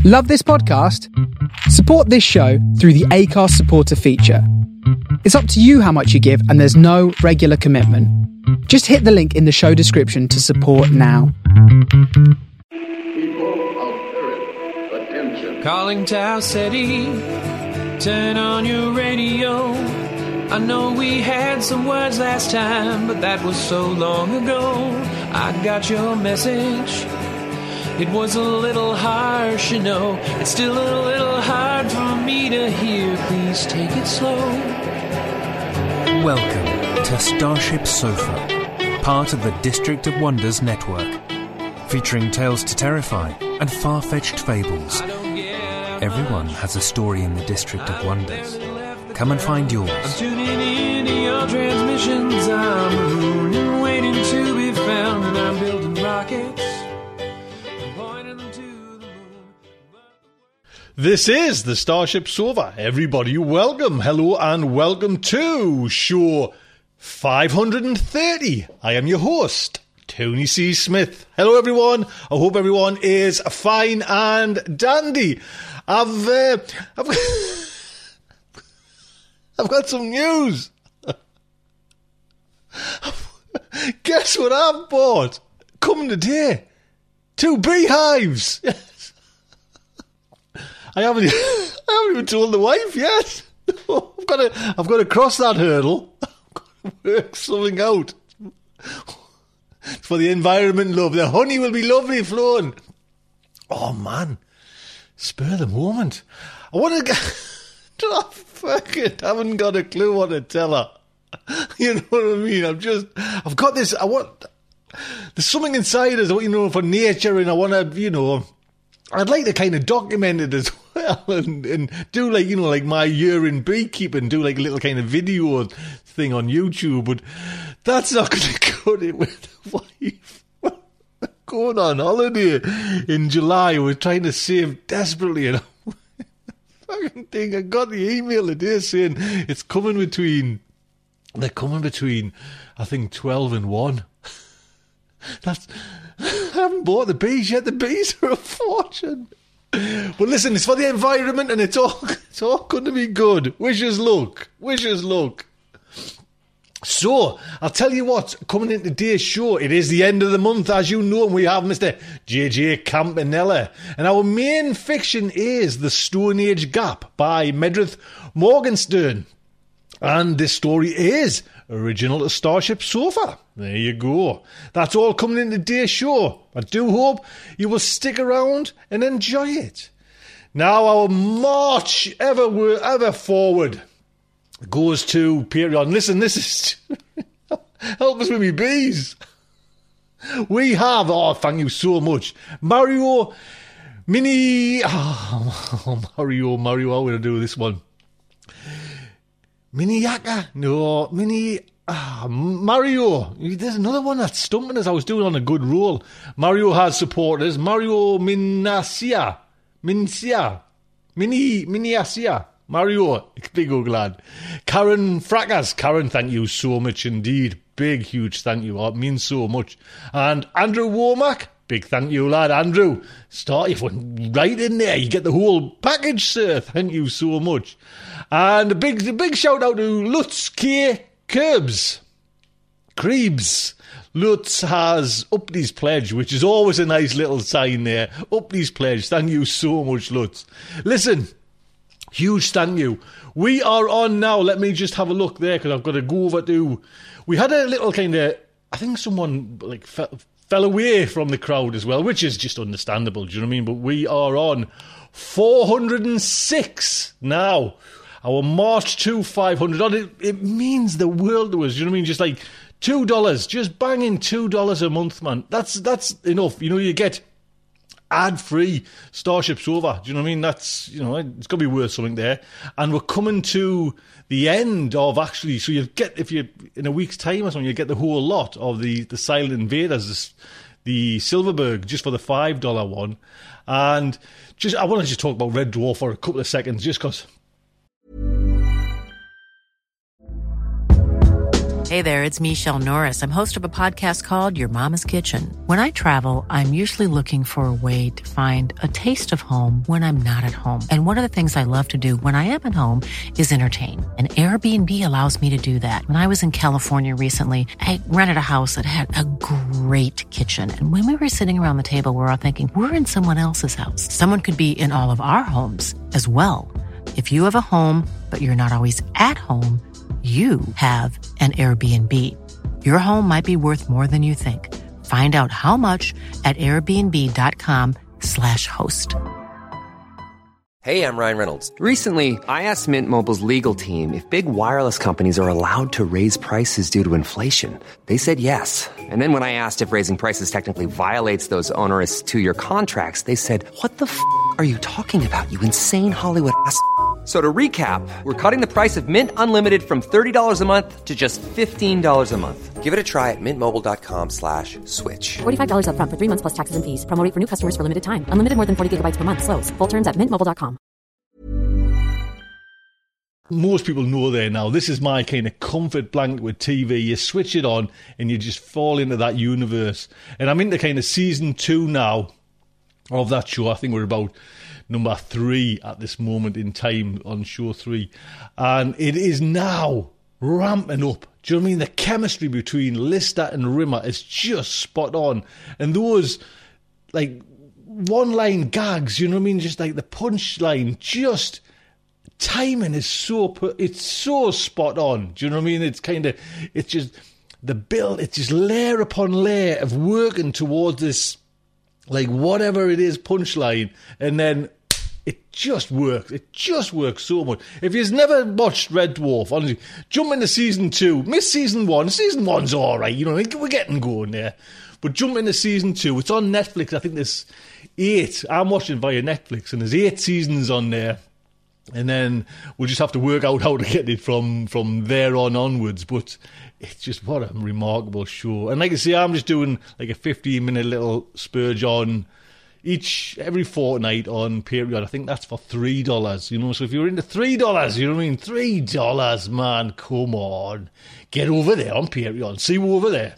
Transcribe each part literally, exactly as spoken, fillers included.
Love this podcast? Support this show through the Acast supporter feature. It's up to you how much you give, and there's no regular commitment. Just hit the link in the show description to support now. People of Earth, attention. Calling Tau City, turn on your radio. I know we had some words last time, but that was so long ago. I got your message. It was a little harsh, you know. It's still a little hard for me to hear. Please take it slow. Welcome to Starship Sofa, part of the District of Wonders network, featuring tales to terrify and far-fetched fables. Everyone has a story in the District of Wonders. Come and find yours. I'm tuning in to your transmissions. I'm marooned and waiting to be found, and I'm building rockets. This is the Starship Sofa. Everybody, welcome, hello, and welcome to show five hundred thirty. I am your host, Tony C. Smith. Hello, everyone. I hope everyone is fine and dandy. I've, uh, I've, I've got some news. Guess what I've bought? Coming today. Two beehives. I haven't, I haven't even told the wife yet. I've got to, I've got to cross that hurdle. I've got to work something out. For the environment, love. The honey will be lovely flowing. Oh, man. Spur of the moment. I want to get... I fucking haven't got a clue what to tell her. You know what I mean? I'm just... I've got this... I want... There's something inside us, you know, for nature, and I want to, you know... I'd like to kind of document it as well and, and do like, you know, like my year in beekeeping, do like a little kind of video thing on YouTube, but that's not going to cut it with the wife. Going on holiday in July, we're trying to save desperately, and I fucking think I got the email today saying it's coming between, they're coming between, I think, twelve and one. That's... I haven't bought the bees yet. The bees are a fortune. But listen, it's for the environment, and it's all it's all going to be good. Wish us luck. Wish us luck. So, I'll tell you what, coming into today's show, it is the end of the month, as you know, and we have Mister J J Campanella. And our main fiction is The Stone Age Gap by Medrith Morgenstern. And this story is original to Starship Sofa. There you go. That's all coming in today's show. I do hope you will stick around and enjoy it. Now our march ever ever forward goes to Patreon. Listen, this is... Help us with me bees. We have... Oh, thank you so much. Mario Mini... Oh, Mario, Mario, how will I do this one? Miniyaka? No, Mini... Ah, Mario. There's another one that's stumping us. I was doing on a good roll. Mario has supporters. Mario Minasia. Mincia. Mini... Miniasia. Mario. Big old lad. Karen Fracas. Karen, thank you so much indeed. Big, huge thank you. It means so much. And Andrew Womack. Big thank you, lad. Andrew, start you went right in there. You get the whole package, sir. Thank you so much. And a big, a big shout out to Lutz K. Curbs. Krebs. Lutz has upped his pledge, which is always a nice little sign there. Upped his pledge. Thank you so much, Lutz. Listen, huge thank you. We are on now. Let me just have a look there, because I've got to go over to... We had a little kind of... I think someone like fell, fell away from the crowd as well, which is just understandable, do you know what I mean? But we are on four hundred six now. Our March to five hundred, it, it means the world to us, you know what I mean? Just like two dollars, just banging two dollars a month, man. That's that's enough. You know, you get ad-free Starship Sofa. Do you know what I mean? That's, you know, it's got to be worth something there. And we're coming to the end of actually, so you get, if you, in a week's time or something, you get the whole lot of the, the Silent Invaders, the Silverberg, just for the five dollars one. And just, I want to just talk about Red Dwarf for a couple of seconds, just because... Hey there, it's Michelle Norris. I'm host of a podcast called Your Mama's Kitchen. When I travel, I'm usually looking for a way to find a taste of home when I'm not at home. And one of the things I love to do when I am at home is entertain. And Airbnb allows me to do that. When I was in California recently, I rented a house that had a great kitchen. And when we were sitting around the table, we were all thinking, we're in someone else's house. Someone could be in all of our homes as well. If you have a home, but you're not always at home, you have an Airbnb. Your home might be worth more than you think. Find out how much at airbnb.com slash host. Hey, I'm Ryan Reynolds. Recently, I asked Mint Mobile's legal team if big wireless companies are allowed to raise prices due to inflation. They said yes. And then when I asked if raising prices technically violates those onerous two-year contracts, they said, what the f*** are you talking about, you insane Hollywood ass f- So to recap, we're cutting the price of Mint Unlimited from thirty dollars a month to just fifteen dollars a month. Give it a try at mintmobile.com slash switch. forty-five dollars up front for three months plus taxes and fees. Promo rate for new customers for limited time. Unlimited more than forty gigabytes per month. Slows full terms at mint mobile dot com. Most people know there now. This is my kind of comfort blanket with T V. You switch it on and you just fall into that universe. And I'm into kind of season two now of that show. I think we're about number three at this moment in time on show three. And it is now ramping up. Do you know what I mean? The chemistry between Lister and Rimmer is just spot on. And those, like, one-line gags, you know what I mean? Just like the punchline, just timing is so, it's so spot on. Do you know what I mean? It's kind of, it's just, the build, it's just layer upon layer of working towards this, like, whatever it is, punchline, and then it just works. It just works so much. If you've never watched Red Dwarf, honestly, jump into season two. Miss season one. Season one's all right. You know, we're getting going there. But jump into season two. It's on Netflix. I think there's eight. I'm watching via Netflix, and there's eight seasons on there. And then we'll just have to work out how to get it from, from there on onwards. But it's just, what a remarkable show. And like I say, I'm just doing like a fifteen minute little spurge on each, every fortnight on Patreon. I think that's for three dollars, you know. So if you're into three dollars, you know what I mean? three dollars, man, come on. Get over there on Patreon. See you over there.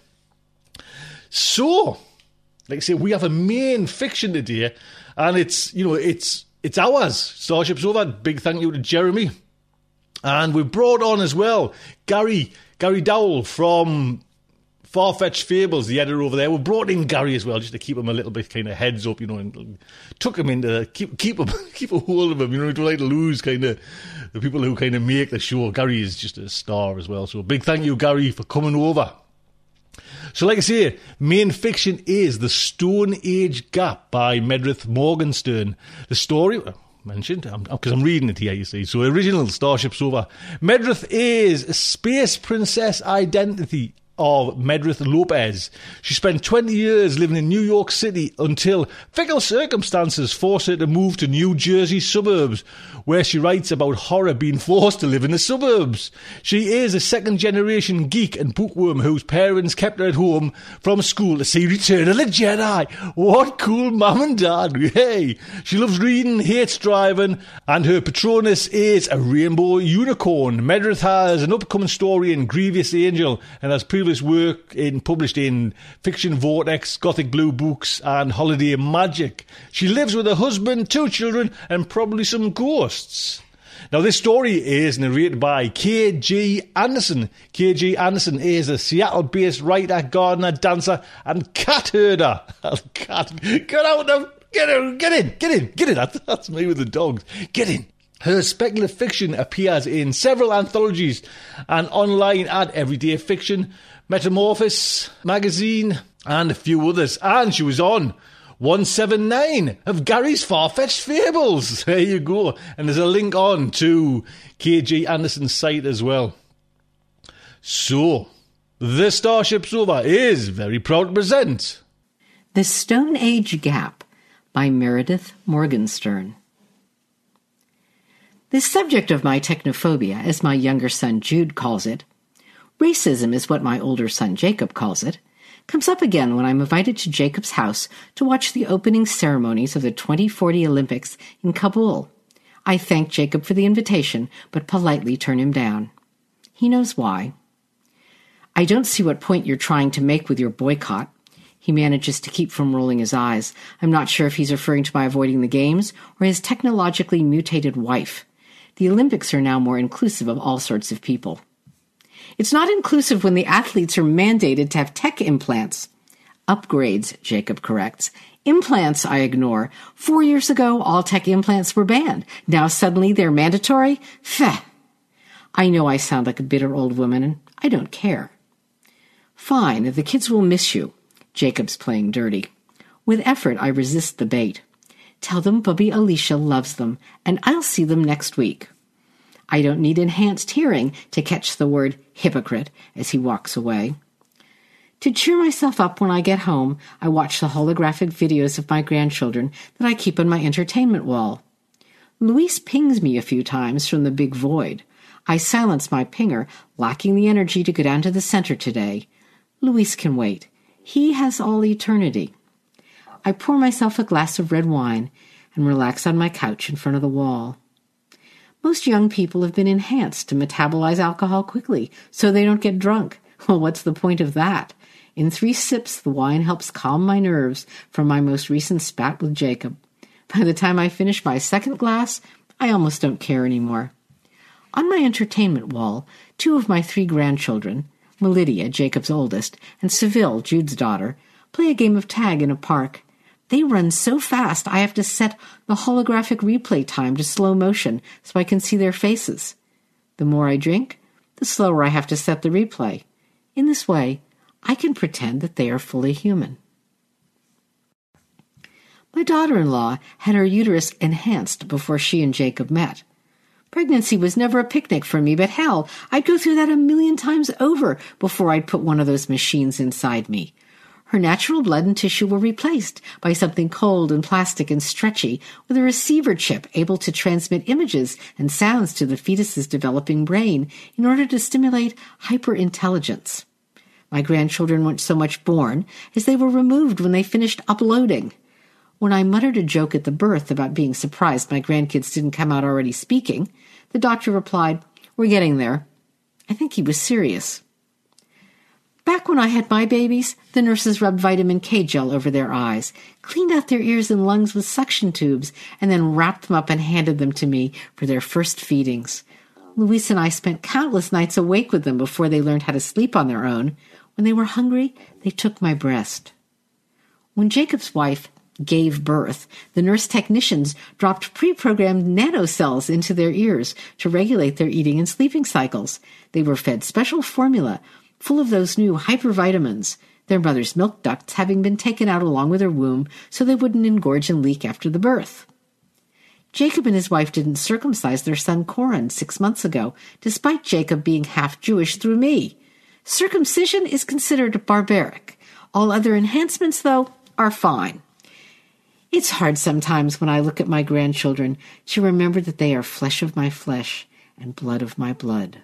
So, like I say, we have a main fiction today. And it's, you know, it's, It's ours. Starship Sofa. Big thank you to Jeremy. And we've brought on as well Gary Gary Dowell from Far-Fetched Fables, the editor over there. We brought in Gary as well, just to keep him a little bit kind of heads up, you know, and took him into, keep keep him, keep a hold of him, you know, don't like to lose kind of the people who kind of make the show. Gary is just a star as well. So big thank you, Gary, for coming over. So like I say, main fiction is The Stone Age Gap by Meredith Morgenstern. The story, well, mentioned, because I'm, I'm reading it here, you see. So original Starship Sofa. Meredith is a space princess identity of Meredith Lopez. She spent twenty years living in New York City until fickle circumstances forced her to move to New Jersey suburbs, where she writes about horror being forced to live in the suburbs. She is a second-generation geek and bookworm whose parents kept her at home from school to see Return of the Jedi. What cool mum and dad. Hey! She loves reading, hates driving, and her Patronus is a rainbow unicorn. Meredith has an upcoming story in Grievous Angel and has previously work in published in Fiction Vortex, Gothic Blue Books and Holiday Magic. She lives with her husband, two children and probably some ghosts. Now this story is narrated by K G Anderson. K G Anderson is a Seattle-based writer, gardener, dancer and cat herder. Cat, get out of, get in, get in, get in, get in. That's, that's me with the dogs. Get in. Her speculative fiction appears in several anthologies and online at Everyday Fiction, Metamorphosis Magazine, and a few others. And she was on one seventy-nine of Gary's Far-Fetched Fables. There you go. And there's a link on to K G Anderson's site as well. So, the Starship Sofa is very proud to present The Stone Age Gap by Meredith Morgenstern. The subject of my technophobia, as my younger son Jude calls it, racism is what my older son Jacob calls it, comes up again when I'm invited to Jacob's house to watch the opening ceremonies of the twenty forty Olympics in Kabul. I thank Jacob for the invitation, but politely turn him down. He knows why. I don't see what point you're trying to make with your boycott. He manages to keep from rolling his eyes. I'm not sure if he's referring to my avoiding the games or his technologically mutated wife. The Olympics are now more inclusive of all sorts of people. It's not inclusive when the athletes are mandated to have tech implants. Upgrades, Jacob corrects. Implants, I ignore. Four years ago, all tech implants were banned. Now suddenly they're mandatory? Pheh. I know I sound like a bitter old woman, and I don't care. Fine, the kids will miss you. Jacob's playing dirty. With effort, I resist the bait. Tell them Bubby Alicia loves them, and I'll see them next week. I don't need enhanced hearing to catch the word hypocrite as he walks away. To cheer myself up when I get home, I watch the holographic videos of my grandchildren that I keep on my entertainment wall. Luis pings me a few times from the big void. I silence my pinger, lacking the energy to go down to the center today. Luis can wait. He has all eternity. I pour myself a glass of red wine and relax on my couch in front of the wall. Most young people have been enhanced to metabolize alcohol quickly so they don't get drunk. Well, what's the point of that? In three sips, the wine helps calm my nerves from my most recent spat with Jacob. By the time I finish my second glass, I almost don't care anymore. On my entertainment wall, two of my three grandchildren, Melidia, Jacob's oldest, and Seville, Jude's daughter, play a game of tag in a park. They run so fast I have to set the holographic replay time to slow motion so I can see their faces. The more I drink, the slower I have to set the replay. In this way, I can pretend that they are fully human. My daughter-in-law had her uterus enhanced before she and Jacob met. Pregnancy was never a picnic for me, but hell, I'd go through that a million times over before I'd put one of those machines inside me. Her natural blood and tissue were replaced by something cold and plastic and stretchy with a receiver chip able to transmit images and sounds to the fetus's developing brain in order to stimulate hyperintelligence. My grandchildren weren't so much born as they were removed when they finished uploading. When I muttered a joke at the birth about being surprised my grandkids didn't come out already speaking, the doctor replied, "We're getting there." I think he was serious. Back when I had my babies, the nurses rubbed vitamin K gel over their eyes, cleaned out their ears and lungs with suction tubes, and then wrapped them up and handed them to me for their first feedings. Luis and I spent countless nights awake with them before they learned how to sleep on their own. When they were hungry, they took my breast. When Jacob's wife gave birth, the nurse technicians dropped pre-programmed nanocells into their ears to regulate their eating and sleeping cycles. They were fed special formula full of those new hypervitamins, their mother's milk ducts having been taken out along with her womb so they wouldn't engorge and leak after the birth. Jacob and his wife didn't circumcise their son Corin six months ago, despite Jacob being half Jewish through me. Circumcision is considered barbaric. All other enhancements, though, are fine. It's hard sometimes when I look at my grandchildren to remember that they are flesh of my flesh and blood of my blood.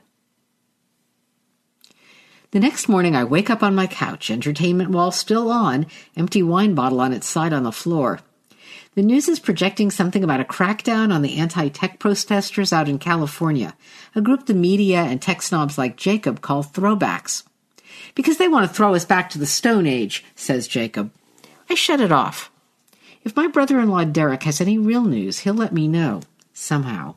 The next morning I wake up on my couch, entertainment wall still on, empty wine bottle on its side on the floor. The news is projecting something about a crackdown on the anti-tech protesters out in California, a group the media and tech snobs like Jacob call throwbacks. Because they want to throw us back to the Stone Age, says Jacob. I shut it off. If my brother-in-law Derek has any real news, he'll let me know, somehow.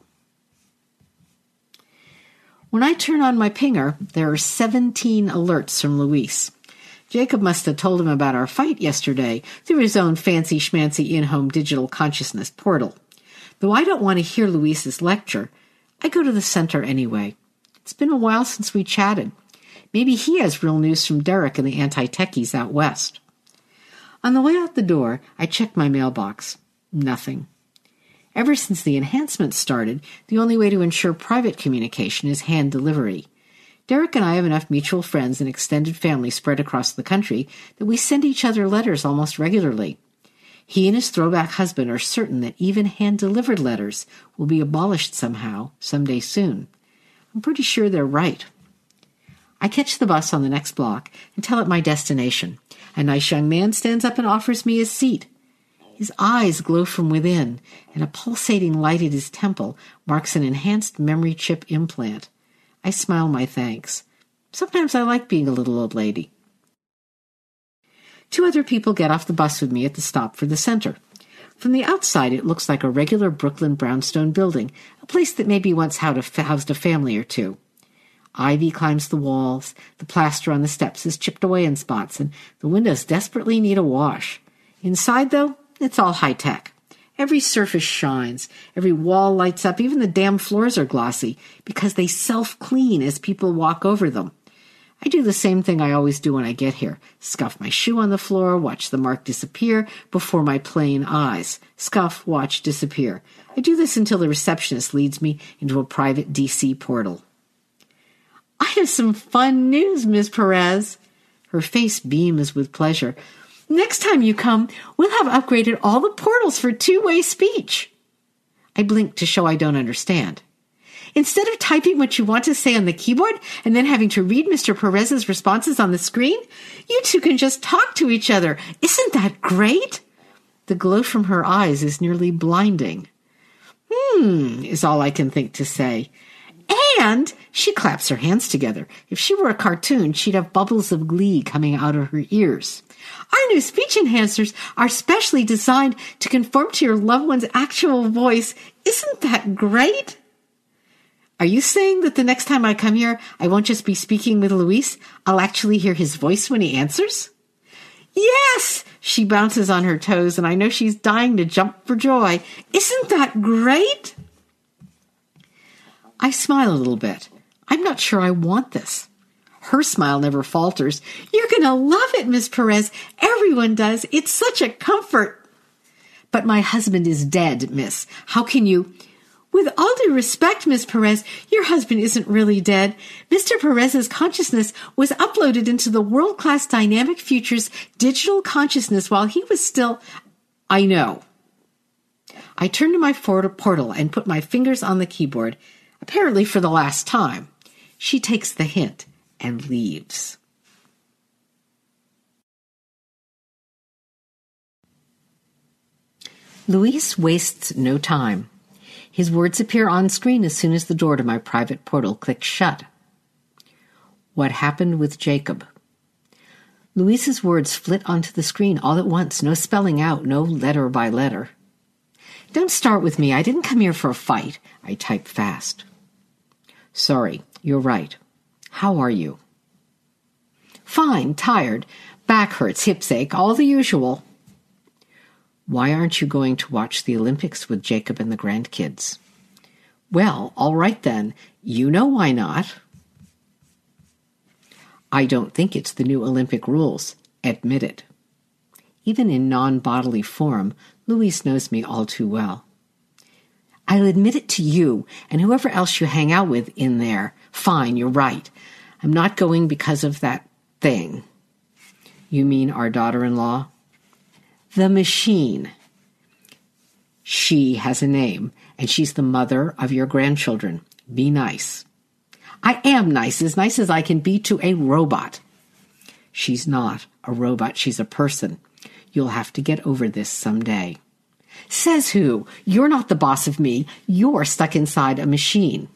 When I turn on my pinger, there are seventeen alerts from Luis. Jacob must have told him about our fight yesterday through his own fancy-schmancy in-home digital consciousness portal. Though I don't want to hear Luis's lecture, I go to the center anyway. It's been a while since we chatted. Maybe he has real news from Derek and the anti-techies out west. On the way out the door, I check my mailbox. Nothing. Ever since the enhancements started, the only way to ensure private communication is hand delivery. Derek and I have enough mutual friends and extended family spread across the country that we send each other letters almost regularly. He and his throwback husband are certain that even hand-delivered letters will be abolished somehow, someday soon. I'm pretty sure they're right. I catch the bus on the next block and tell it my destination. A nice young man stands up and offers me his seat. His eyes glow from within, and a pulsating light at his temple marks an enhanced memory chip implant. I smile my thanks. Sometimes I like being a little old lady. Two other people get off the bus with me at the stop for the center. From the outside, it looks like a regular Brooklyn brownstone building, a place that maybe once housed a family or two. Ivy climbs the walls, the plaster on the steps is chipped away in spots, and the windows desperately need a wash. Inside, though, it's all high-tech. Every surface shines, every wall lights up, even the damn floors are glossy, because they self-clean as people walk over them. I do the same thing I always do when I get here. Scuff my shoe on the floor, watch the mark disappear before my plain eyes. Scuff, watch, disappear. I do this until the receptionist leads me into a private D C portal. I have some fun news, Miss Perez. Her face beams with pleasure. Next time you come, we'll have upgraded all the portals for two-way speech. I blink to show I don't understand. Instead of typing what you want to say on the keyboard and then having to read Mister Perez's responses on the screen, you two can just talk to each other. Isn't that great? The glow from her eyes is nearly blinding. Hmm, is all I can think to say. And she claps her hands together. If she were a cartoon, she'd have bubbles of glee coming out of her ears. Our new speech enhancers are specially designed to conform to your loved one's actual voice. Isn't that great? Are you saying that the next time I come here, I won't just be speaking with Luis? I'll actually hear his voice when he answers? Yes! She bounces on her toes, and I know she's dying to jump for joy. Isn't that great? I smile a little bit. I'm not sure I want this. Her smile never falters. You're going to love it, Miss Perez. Everyone does. It's such a comfort. But my husband is dead, miss. How can you... With all due respect, Miss Perez, your husband isn't really dead. Mister Perez's consciousness was uploaded into the world-class Dynamic Futures digital consciousness while he was still... I know. I turn to my portal and put my fingers on the keyboard, apparently for the last time. She takes the hint and leaves. Luis wastes no time. His words appear on screen as soon as the door to my private portal clicks shut. What happened with Jacob? Luis's words flit onto the screen all at once, no spelling out, no letter by letter. Don't start with me. I didn't come here for a fight. I type fast. Sorry, you're right. How are you? Fine, tired. Back hurts, hips ache, all the usual. Why aren't you going to watch the Olympics with Jacob and the grandkids? Well, all right then. You know why not. I don't think it's the new Olympic rules. Admit it. Even in non-bodily form, Luis knows me all too well. I'll admit it to you and whoever else you hang out with in there. Fine, you're right. I'm not going because of that thing. You mean our daughter-in-law? The machine. She has a name, and she's the mother of your grandchildren. Be nice. I am nice, as nice as I can be to a robot. She's not a robot, she's a person. You'll have to get over this someday. Says who? You're not the boss of me. You're stuck inside a machine.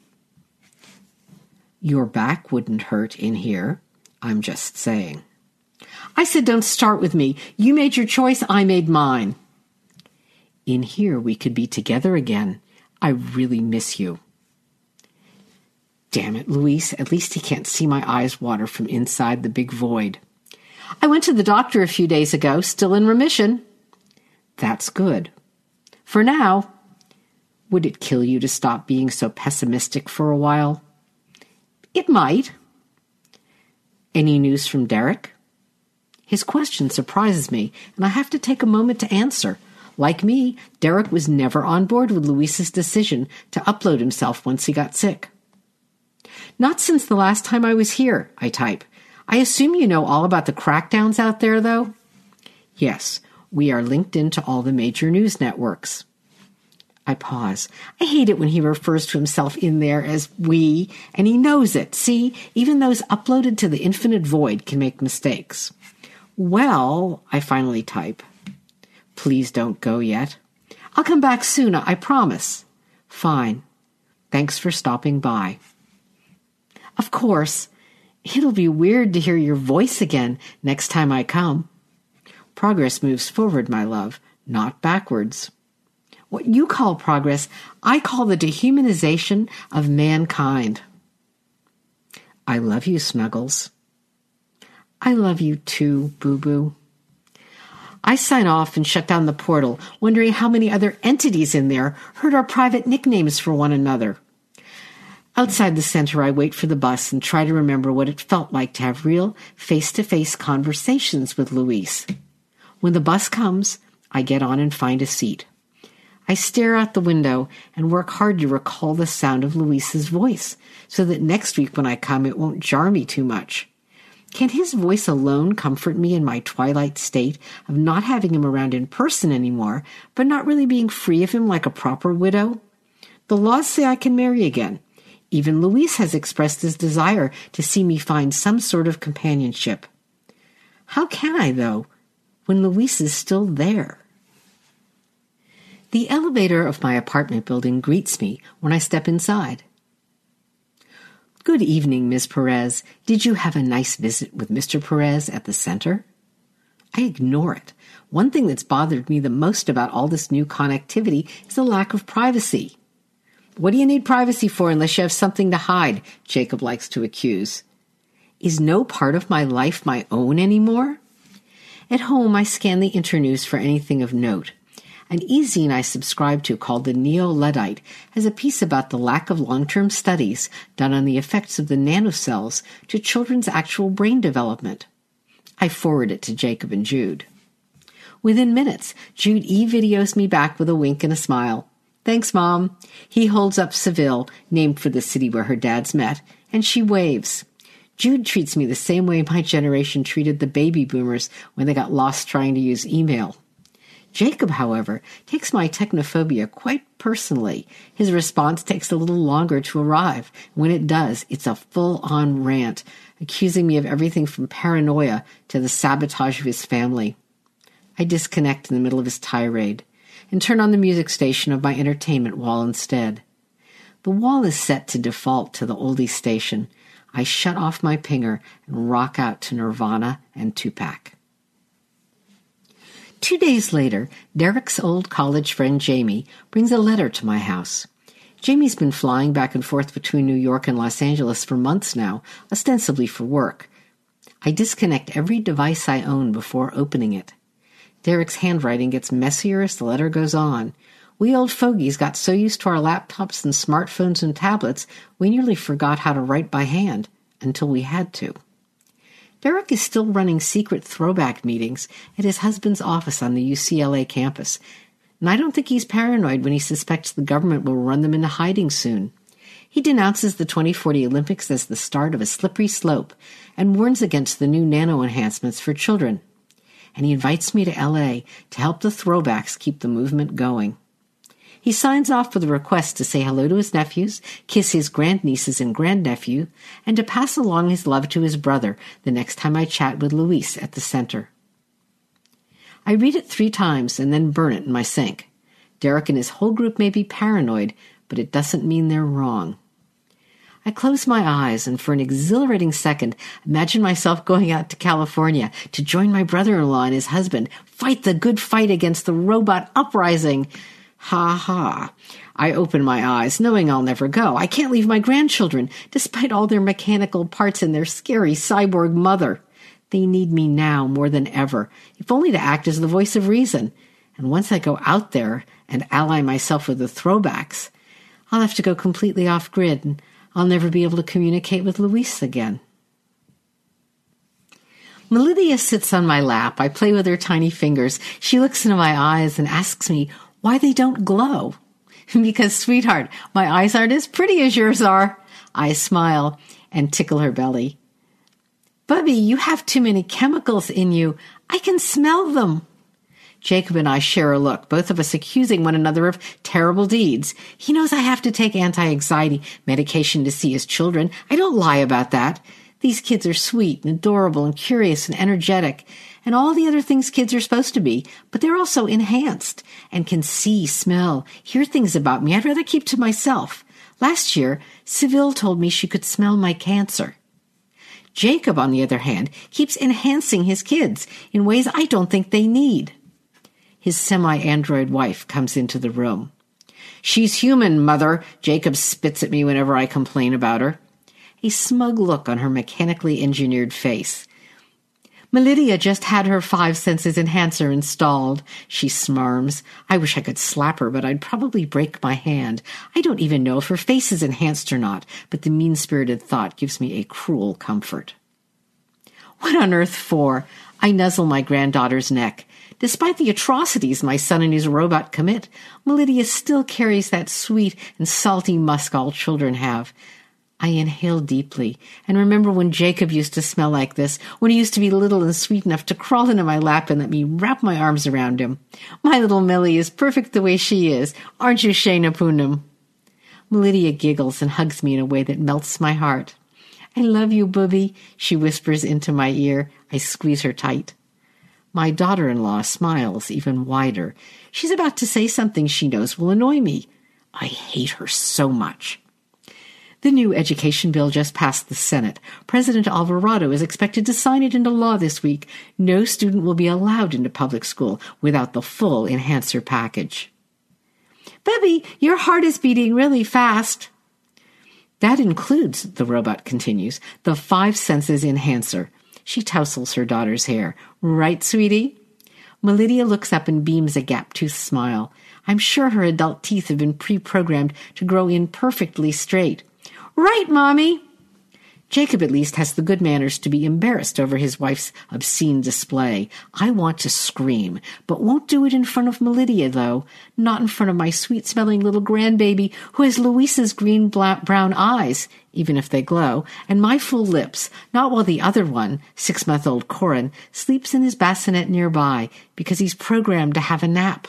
Your back wouldn't hurt in here. I'm just saying. I said don't start with me. You made your choice, I made mine. In here we could be together again. I really miss you. Damn it, Luis. At least he can't see my eyes water from inside the big void. I went to the doctor a few days ago, still in remission. That's good. For now. Would it kill you to stop being so pessimistic for a while? It might. Any news from Derek? His question surprises me, and I have to take a moment to answer. Like me, Derek was never on board with Luis's decision to upload himself once he got sick. Not since the last time I was here, I type. I assume you know all about the crackdowns out there, though? Yes, we are linked into all the major news networks. I pause. I hate it when he refers to himself in there as we, and he knows it. See, even those uploaded to the infinite void can make mistakes. Well, I finally type. Please don't go yet. I'll come back soon, I promise. Fine. Thanks for stopping by. Of course. It'll be weird to hear your voice again next time I come. Progress moves forward, my love, not backwards. What you call progress, I call the dehumanization of mankind. I love you, Snuggles. I love you too, Boo-Boo. I sign off and shut down the portal, wondering how many other entities in there heard our private nicknames for one another. Outside the center, I wait for the bus and try to remember what it felt like to have real face-to-face conversations with Luis. When the bus comes, I get on and find a seat. I stare out the window and work hard to recall the sound of Luis's voice, so that next week when I come, it won't jar me too much. Can his voice alone comfort me in my twilight state of not having him around in person anymore, but not really being free of him like a proper widow? The laws say I can marry again. Even Luis has expressed his desire to see me find some sort of companionship. How can I, though, when Luis is still there? The elevator of my apartment building greets me when I step inside. Good evening, Miz Perez. Did you have a nice visit with Mister Perez at the center? I ignore it. One thing that's bothered me the most about all this new connectivity is the lack of privacy. What do you need privacy for unless you have something to hide? Jacob likes to accuse. Is no part of my life my own anymore? At home, I scan the internews for anything of note. An e-zine I subscribe to called The Neo-Luddite has a piece about the lack of long-term studies done on the effects of the nanocells to children's actual brain development. I forward it to Jacob and Jude. Within minutes, Jude e-videos me back with a wink and a smile. Thanks, Mom. He holds up Seville, named for the city where her dads met, and she waves. Jude treats me the same way my generation treated the baby boomers when they got lost trying to use email. Jacob, however, takes my technophobia quite personally. His response takes a little longer to arrive. When it does, it's a full-on rant, accusing me of everything from paranoia to the sabotage of his family. I disconnect in the middle of his tirade and turn on the music station of my entertainment wall instead. The wall is set to default to the oldie station. I shut off my pinger and rock out to Nirvana and Tupac. Two days later, Derek's old college friend Jamie brings a letter to my house. Jamie's been flying back and forth between New York and Los Angeles for months now, ostensibly for work. I disconnect every device I own before opening it. Derek's handwriting gets messier as the letter goes on. We old fogies got so used to our laptops and smartphones and tablets, we nearly forgot how to write by hand, until we had to. Derek is still running secret throwback meetings at his husband's office on the U C L A campus, and I don't think he's paranoid when he suspects the government will run them into hiding soon. He denounces the twenty forty Olympics as the start of a slippery slope and warns against the new nano enhancements for children. And he invites me to L A to help the throwbacks keep the movement going. He signs off with a request to say hello to his nephews, kiss his grandnieces and grandnephew, and to pass along his love to his brother the next time I chat with Luis at the center. I read it three times and then burn it in my sink. Derek and his whole group may be paranoid, but it doesn't mean they're wrong. I close my eyes and for an exhilarating second imagine myself going out to California to join my brother-in-law and his husband, fight the good fight against the robot uprising. Ha ha. I open my eyes, knowing I'll never go. I can't leave my grandchildren, despite all their mechanical parts and their scary cyborg mother. They need me now more than ever, if only to act as the voice of reason. And once I go out there and ally myself with the throwbacks, I'll have to go completely off-grid, and I'll never be able to communicate with Luis again. Melidia sits on my lap. I play with her tiny fingers. She looks into my eyes and asks me why they don't glow. Because, sweetheart, my eyes aren't as pretty as yours are. I smile and tickle her belly. Bubby, you have too many chemicals in you. I can smell them. Jacob and I share a look, both of us accusing one another of terrible deeds. He knows I have to take anti-anxiety medication to see his children. I don't lie about that. These kids are sweet and adorable and curious and energetic and all the other things kids are supposed to be, but they're also enhanced and can see, smell, hear things about me I'd rather keep to myself. Last year, Seville told me she could smell my cancer. Jacob, on the other hand, keeps enhancing his kids in ways I don't think they need. His semi-android wife comes into the room. "She's human, Mother," Jacob spits at me whenever I complain about her. A smug look on her mechanically engineered face. "Melidia just had her five senses enhancer installed," she smarms. I wish I could slap her, but I'd probably break my hand. I don't even know if her face is enhanced or not, but the mean-spirited thought gives me a cruel comfort. What on earth for? I nuzzle my granddaughter's neck. Despite the atrocities my son and his robot commit, Melidia still carries that sweet and salty musk all children have. I inhale deeply and remember when Jacob used to smell like this, when he used to be little and sweet enough to crawl into my lap and let me wrap my arms around him. My little Millie is perfect the way she is, aren't you, Shayna Poonam? Melidia giggles and hugs me in a way that melts my heart. "I love you, Booby," she whispers into my ear. I squeeze her tight. My daughter-in-law smiles even wider. She's about to say something she knows will annoy me. I hate her so much. The new education bill just passed the Senate. President Alvarado is expected to sign it into law this week. No student will be allowed into public school without the full enhancer package. "Bubby, your heart is beating really fast." That includes, the robot continues, the five senses enhancer. She tousles her daughter's hair. "Right, sweetie?" Melidia looks up and beams a gap-toothed smile. I'm sure her adult teeth have been pre-programmed to grow in perfectly straight. "Right, Mommy!" Jacob at least has the good manners to be embarrassed over his wife's obscene display. I want to scream, but won't do it in front of Melidia, though. Not in front of my sweet-smelling little grandbaby who has Louisa's green-brown eyes, even if they glow, and my full lips, not while the other one, six-month-old Corin, sleeps in his bassinet nearby because he's programmed to have a nap.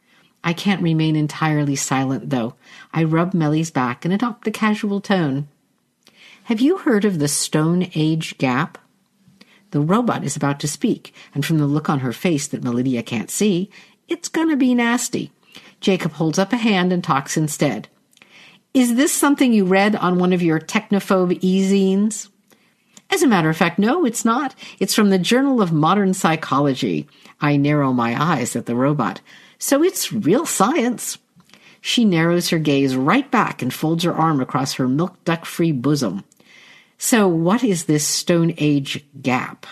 I can't remain entirely silent, though. I rub Mellie's back and adopt a casual tone. "Have you heard of the Stone Age Gap?" The robot is about to speak, and from the look on her face that Melidia can't see, it's gonna be nasty. Jacob holds up a hand and talks instead. "Is this something you read on one of your technophobe e-zines?" As a matter of fact, no, it's not. It's from the Journal of Modern Psychology. I narrow my eyes at the robot. So it's real science. She narrows her gaze right back and folds her arm across her milk duck-free bosom. So what is this Stone Age gap?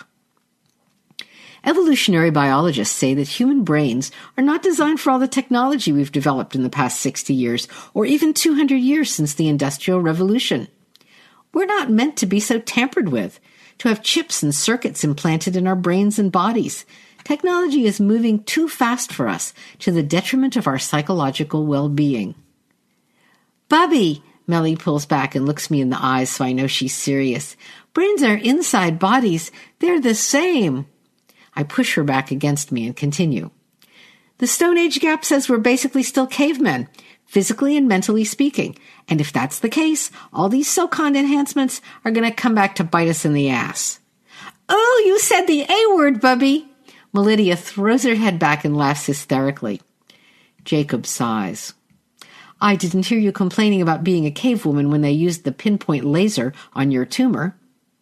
Evolutionary biologists say that human brains are not designed for all the technology we've developed in the past sixty years, or even two hundred years since the Industrial Revolution. We're not meant to be so tampered with, to have chips and circuits implanted in our brains and bodies. Technology is moving too fast for us, to the detriment of our psychological well-being. "Bubby," Mellie pulls back and looks me in the eyes so I know she's serious. "Brains are inside bodies. They're the same." I push her back against me and continue. "The Stone Age gap says we're basically still cavemen, physically and mentally speaking. And if that's the case, all these SOCON enhancements are going to come back to bite us in the ass." "Oh, you said the A word, Bubby." Melidia throws her head back and laughs hysterically. Jacob sighs. "I didn't hear you complaining about being a cavewoman when they used the pinpoint laser on your tumor."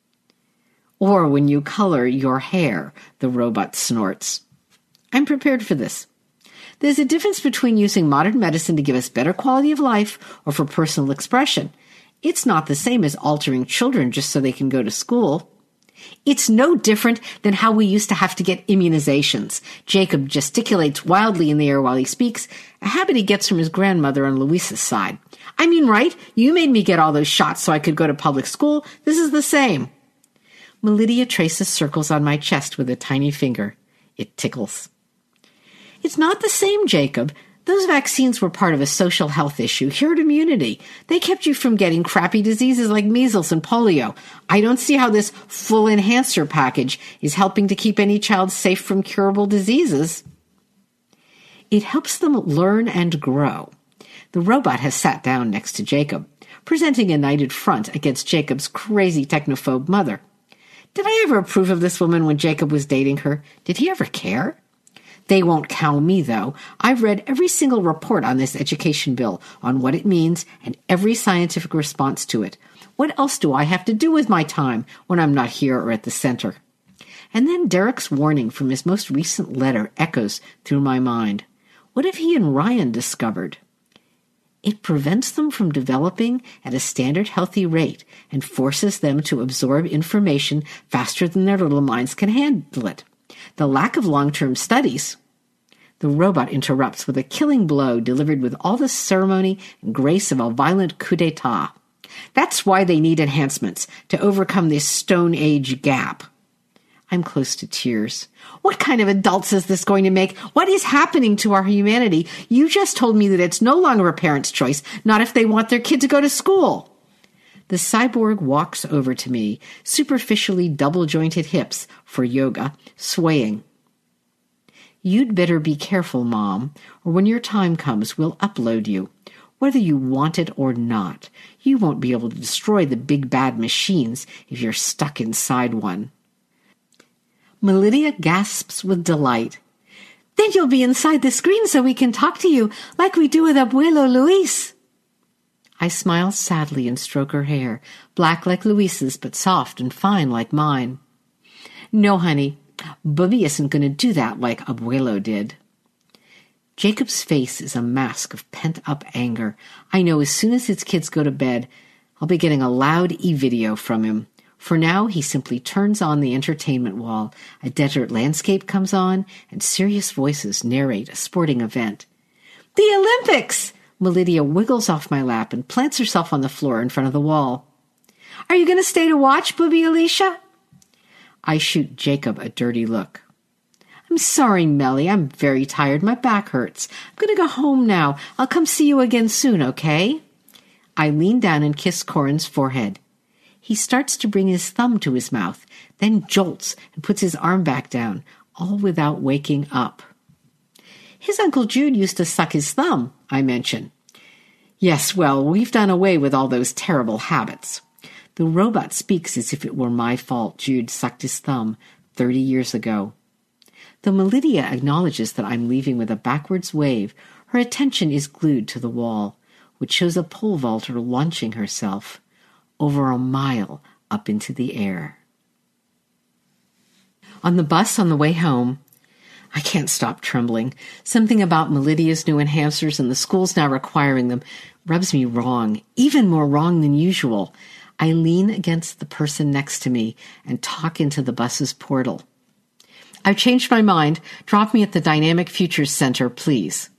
"Or when you color your hair," the robot snorts. I'm prepared for this. There's a difference between using modern medicine to give us better quality of life or for personal expression. It's not the same as altering children just so they can go to school. It's no different than how we used to have to get immunizations. Jacob gesticulates wildly in the air while he speaks, a habit he gets from his grandmother on Louisa's side. "I mean, right? You made me get all those shots so I could go to public school. This is the same." Melidia traces circles on my chest with a tiny finger. It tickles. "It's not the same, Jacob. Those vaccines were part of a social health issue, herd immunity. They kept you from getting crappy diseases like measles and polio. I don't see how this full enhancer package is helping to keep any child safe from curable diseases." It helps them learn and grow. The robot has sat down next to Jacob, presenting a united front against Jacob's crazy technophobe mother. Did I ever approve of this woman when Jacob was dating her? Did he ever care? They won't cow me, though. I've read every single report on this education bill, on what it means, and every scientific response to it. What else do I have to do with my time when I'm not here or at the center? And then Derek's warning from his most recent letter echoes through my mind. What have he and Ryan discovered? It prevents them from developing at a standard healthy rate and forces them to absorb information faster than their little minds can handle it. The lack of long-term studies. The robot interrupts with a killing blow delivered with all the ceremony and grace of a violent coup d'etat. That's why they need enhancements, to overcome this Stone Age gap. I'm close to tears. What kind of adults is this going to make? What is happening to our humanity? You just told me that it's no longer a parent's choice, not if they want their kid to go to school. The cyborg walks over to me, superficially double-jointed hips for yoga, swaying. You'd better be careful, Mom, or when your time comes, we'll upload you. Whether you want it or not, you won't be able to destroy the big bad machines if you're stuck inside one. Melidia gasps with delight. Then you'll be inside the screen so we can talk to you like we do with Abuelo Luis. I smile sadly and stroke her hair, black like Luis's but soft and fine like mine. No, honey, Bubby isn't going to do that like Abuelo did. Jacob's face is a mask of pent-up anger. I know as soon as his kids go to bed, I'll be getting a loud e-video from him. For now, he simply turns on the entertainment wall. A desert landscape comes on, and serious voices narrate a sporting event. The Olympics! Melidia wiggles off my lap and plants herself on the floor in front of the wall. Are you going to stay to watch, Booby Alicia? I shoot Jacob a dirty look. I'm sorry, Melly. I'm very tired. My back hurts. I'm going to go home now. I'll come see you again soon, okay? I lean down and kiss Corin's forehead. He starts to bring his thumb to his mouth, then jolts and puts his arm back down, all without waking up. His Uncle Jude used to suck his thumb, I mention. Yes, well, we've done away with all those terrible habits. The robot speaks as if it were my fault Jude sucked his thumb thirty years ago. Though Melidia acknowledges that I'm leaving with a backwards wave, her attention is glued to the wall, which shows a pole vaulter launching herself over a mile up into the air. On the bus on the way home, I can't stop trembling. Something about Melidia's new enhancers and the schools now requiring them rubs me wrong, even more wrong than usual. I lean against the person next to me and talk into the bus's portal. I've changed my mind. Drop me at the Dynamic Futures Center, please.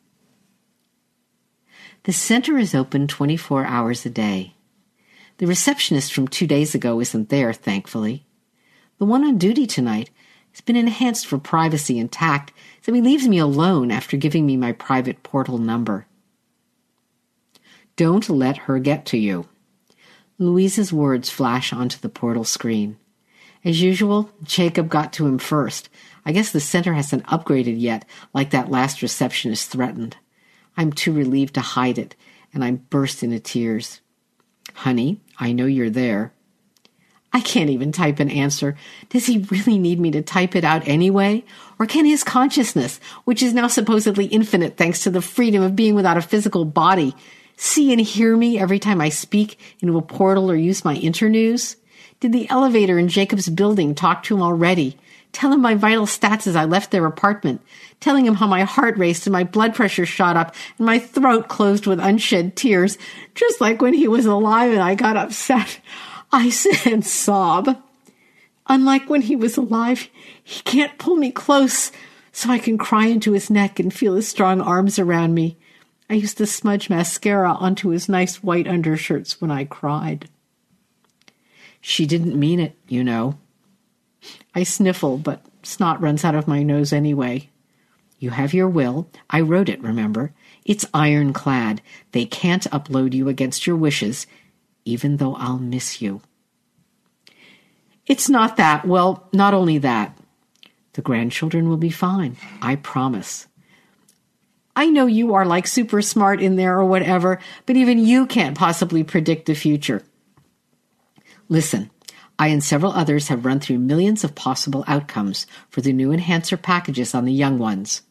The center is open twenty-four hours a day. The receptionist from two days ago isn't there, thankfully. The one on duty tonight has been enhanced for privacy and tact, so he leaves me alone after giving me my private portal number. Don't let her get to you. Louise's words flash onto the portal screen. As usual, Jacob got to him first. I guess the center hasn't upgraded yet, like that last receptionist threatened. I'm too relieved to hide it, and I burst into tears. Honey, I know you're there. I can't even type an answer. Does he really need me to type it out anyway? Or can his consciousness, which is now supposedly infinite thanks to the freedom of being without a physical body, see and hear me every time I speak into a portal or use my internews? Did the elevator in Jacob's building talk to him already? Tell him my vital stats as I left their apartment, telling him how my heart raced and my blood pressure shot up and my throat closed with unshed tears, just like when he was alive and I got upset. I sit and sob. Unlike when he was alive, he can't pull me close so I can cry into his neck and feel his strong arms around me. I used to smudge mascara onto his nice white undershirts when I cried. She didn't mean it, you know. I sniffle, but snot runs out of my nose anyway. You have your will. I wrote it, remember? It's ironclad. They can't upload you against your wishes, even though I'll miss you. It's not that. Well, not only that. The grandchildren will be fine. I promise. I know you are like super smart in there or whatever, but even you can't possibly predict the future. Listen, I and several others have run through millions of possible outcomes for the new enhancer packages on the young ones.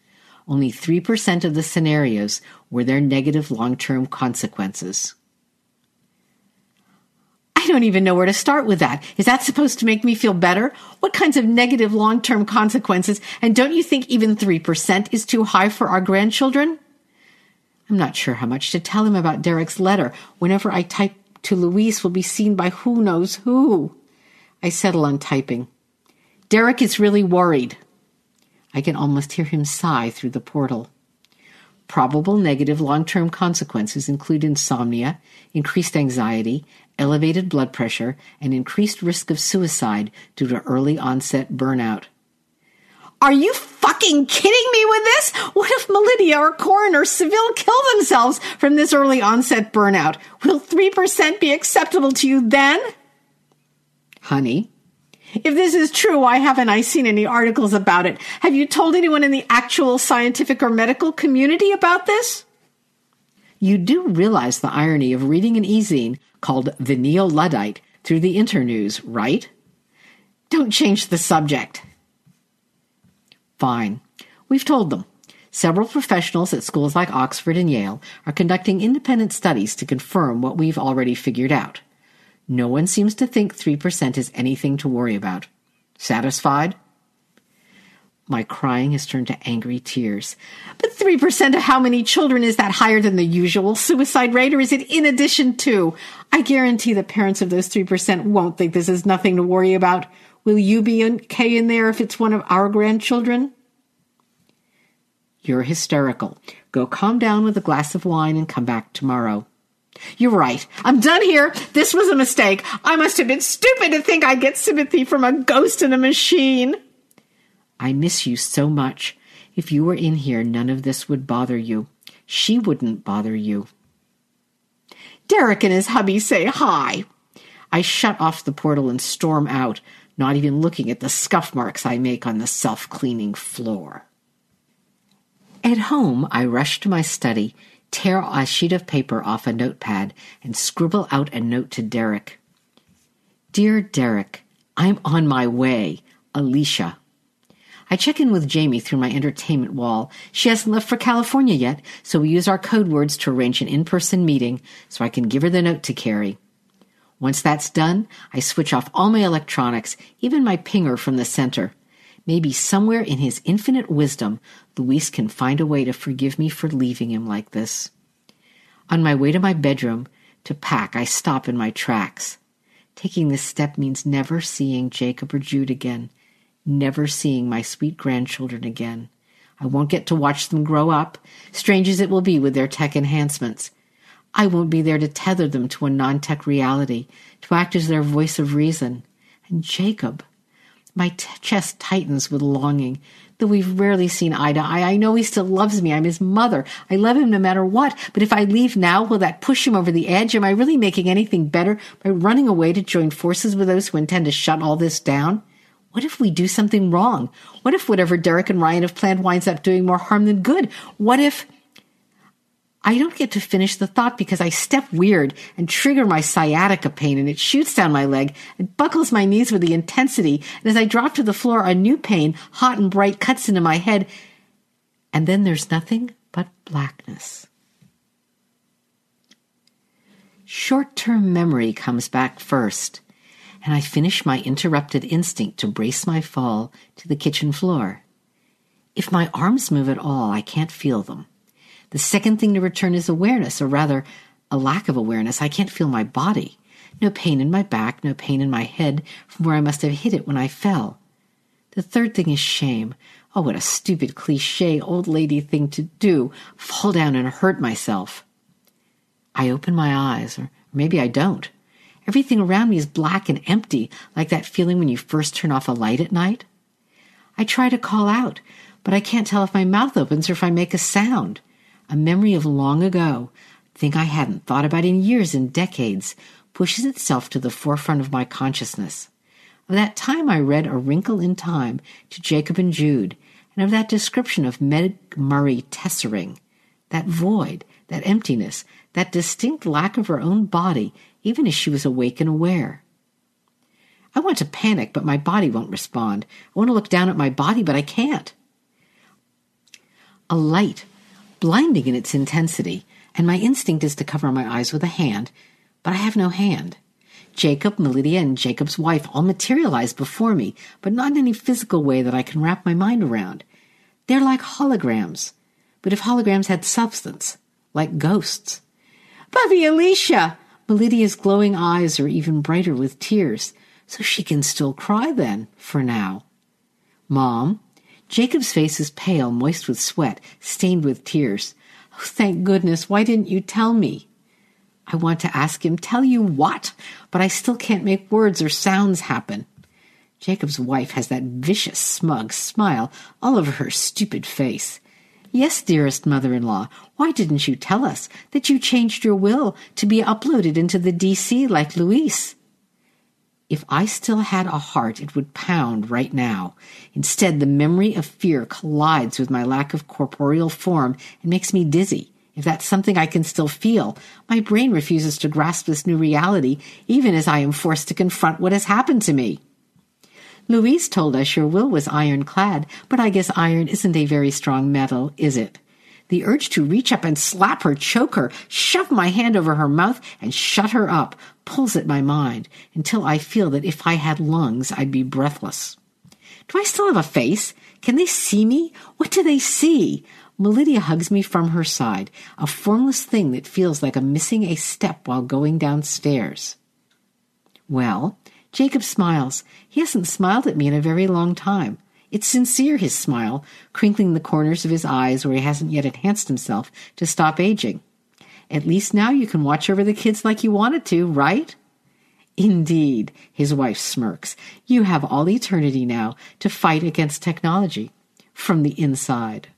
Only three percent of the scenarios were there negative long-term consequences. I don't even know where to start with that. Is that supposed to make me feel better? What kinds of negative long-term consequences? And don't you think even three percent is too high for our grandchildren? I'm not sure how much to tell him about Derek's letter. Whenever I type to Louise will be seen by who knows who. I settle on typing. Derek is really worried. I can almost hear him sigh through the portal. Probable negative long-term consequences include insomnia, increased anxiety, elevated blood pressure, and increased risk of suicide due to early onset burnout. Are you fucking kidding me with this? What if Melidia or Corin or Seville kill themselves from this early onset burnout? Will three percent be acceptable to you then? Honey, if this is true, why haven't I seen any articles about it? Have you told anyone in the actual scientific or medical community about this? You do realize the irony of reading an e-zine called The Neo-Luddite through the Internews, right? Don't change the subject. Fine. We've told them. Several professionals at schools like Oxford and Yale are conducting independent studies to confirm what we've already figured out. No one seems to think three percent is anything to worry about. Satisfied? My crying has turned to angry tears. But three percent of how many children is that higher than the usual suicide rate, or is it in addition to? I guarantee the parents of those three percent won't think this is nothing to worry about. Will you be okay in there if it's one of our grandchildren? You're hysterical. Go calm down with a glass of wine and come back tomorrow. You're right. I'm done here. This was a mistake. I must have been stupid to think I'd get sympathy from a ghost in a machine. I miss you so much. If you were in here, none of this would bother you. She wouldn't bother you. Derek and his hubby say hi. I shut off the portal and storm out, not even looking at the scuff marks I make on the self-cleaning floor. At home, I rush to my study, tear a sheet of paper off a notepad, and scribble out a note to Derek. Dear Derek, I'm on my way. Alicia. I check in with Jamie through my entertainment wall. She hasn't left for California yet, so we use our code words to arrange an in-person meeting so I can give her the note to carry. Once that's done, I switch off all my electronics, even my pinger from the center. Maybe somewhere in his infinite wisdom, Luis can find a way to forgive me for leaving him like this. On my way to my bedroom to pack, I stop in my tracks. Taking this step means never seeing Jacob or Jude again, never seeing my sweet grandchildren again. I won't get to watch them grow up, strange as it will be with their tech enhancements. I won't be there to tether them to a non-tech reality, to act as their voice of reason. And Jacob, my t- chest tightens with longing. Though we've rarely seen eye to eye, I know he still loves me. I'm his mother. I love him no matter what. But if I leave now, will that push him over the edge? Am I really making anything better by running away to join forces with those who intend to shut all this down? What if we do something wrong? What if whatever Derek and Ryan have planned winds up doing more harm than good? What if... I don't get to finish the thought because I step weird and trigger my sciatica pain, and it shoots down my leg and buckles my knees with the intensity. And as I drop to the floor, a new pain, hot and bright, cuts into my head. And then there's nothing but blackness. Short-term memory comes back first, and I finish my interrupted instinct to brace my fall to the kitchen floor. If my arms move at all, I can't feel them. The second thing to return is awareness, or rather, a lack of awareness. I can't feel my body. No pain in my back, no pain in my head from where I must have hit it when I fell. The third thing is shame. Oh, what a stupid, cliché, old lady thing to do, fall down and hurt myself. I open my eyes, or maybe I don't. Everything around me is black and empty, like that feeling when you first turn off a light at night. I try to call out, but I can't tell if my mouth opens or if I make a sound. A memory of long ago, a thing I hadn't thought about in years and decades, pushes itself to the forefront of my consciousness. Of that time I read A Wrinkle in Time to Jacob and Jude, and of that description of Meg Murray tessering, that void, that emptiness, that distinct lack of her own body, even as she was awake and aware. I want to panic, but my body won't respond. I want to look down at my body, but I can't. A light, blinding in its intensity, and my instinct is to cover my eyes with a hand, but I have no hand. Jacob, Melidia, and Jacob's wife all materialize before me, but not in any physical way that I can wrap my mind around. They're like holograms, but if holograms had substance, like ghosts. Buffy, Alicia! Melidia's glowing eyes are even brighter with tears, so she can still cry then, for now. Mom? Jacob's face is pale, moist with sweat, stained with tears. Oh, thank goodness, why didn't you tell me? I want to ask him, tell you what? But I still can't make words or sounds happen. Jacob's wife has that vicious, smug smile all over her stupid face. Yes, dearest mother-in-law, why didn't you tell us that you changed your will to be uploaded into the D C like Luis? If I still had a heart, it would pound right now. Instead, the memory of fear collides with my lack of corporeal form and makes me dizzy. If that's something I can still feel, my brain refuses to grasp this new reality, even as I am forced to confront what has happened to me. Luis told us your will was ironclad, but I guess iron isn't a very strong metal, is it? The urge to reach up and slap her, choke her, shove my hand over her mouth, and shut her up pulls at my mind until I feel that if I had lungs, I'd be breathless. Do I still have a face? Can they see me? What do they see? Melidia hugs me from her side, a formless thing that feels like I'm missing a step while going downstairs. Well, Jacob smiles. He hasn't smiled at me in a very long time. It's sincere, his smile, crinkling the corners of his eyes where he hasn't yet enhanced himself to stop aging. At least now you can watch over the kids like you wanted to, right? Indeed, his wife smirks. You have all eternity now to fight against technology from the inside.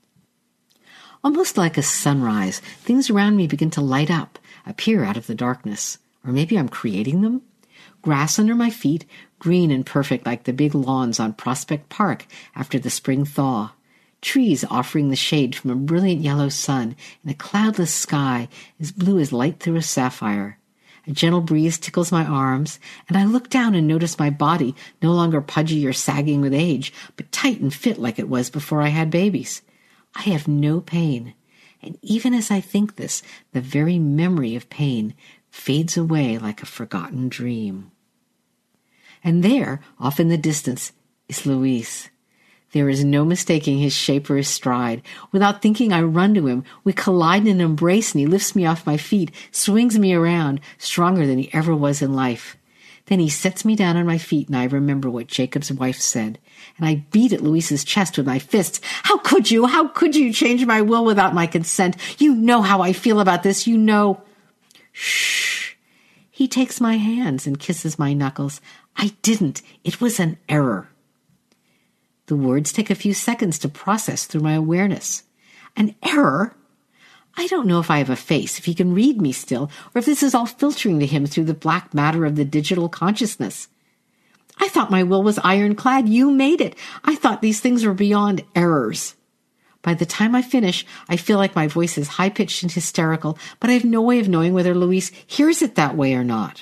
Almost like a sunrise, things around me begin to light up, appear out of the darkness. Or maybe I'm creating them? Grass under my feet, green and perfect like the big lawns on Prospect Park after the spring thaw. Trees offering the shade from a brilliant yellow sun, and a cloudless sky as blue as light through a sapphire. A gentle breeze tickles my arms, and I look down and notice my body no longer pudgy or sagging with age, but tight and fit like it was before I had babies. I have no pain, and even as I think this, the very memory of pain fades away like a forgotten dream. And there, off in the distance, is Luis. There is no mistaking his shape or his stride. Without thinking, I run to him. We collide in an embrace, and he lifts me off my feet, swings me around, stronger than he ever was in life. Then he sets me down on my feet, and I remember what Jacob's wife said. And I beat at Luis's chest with my fists. How could you? How could you change my will without my consent? You know how I feel about this. You know. Shh. He takes my hands and kisses my knuckles. I didn't. It was an error. The words take a few seconds to process through my awareness. An error? I don't know if I have a face, if he can read me still, or if this is all filtering to him through the black matter of the digital consciousness. I thought my will was ironclad. You made it. I thought these things were beyond errors. By the time I finish, I feel like my voice is high-pitched and hysterical, but I have no way of knowing whether Luis hears it that way or not.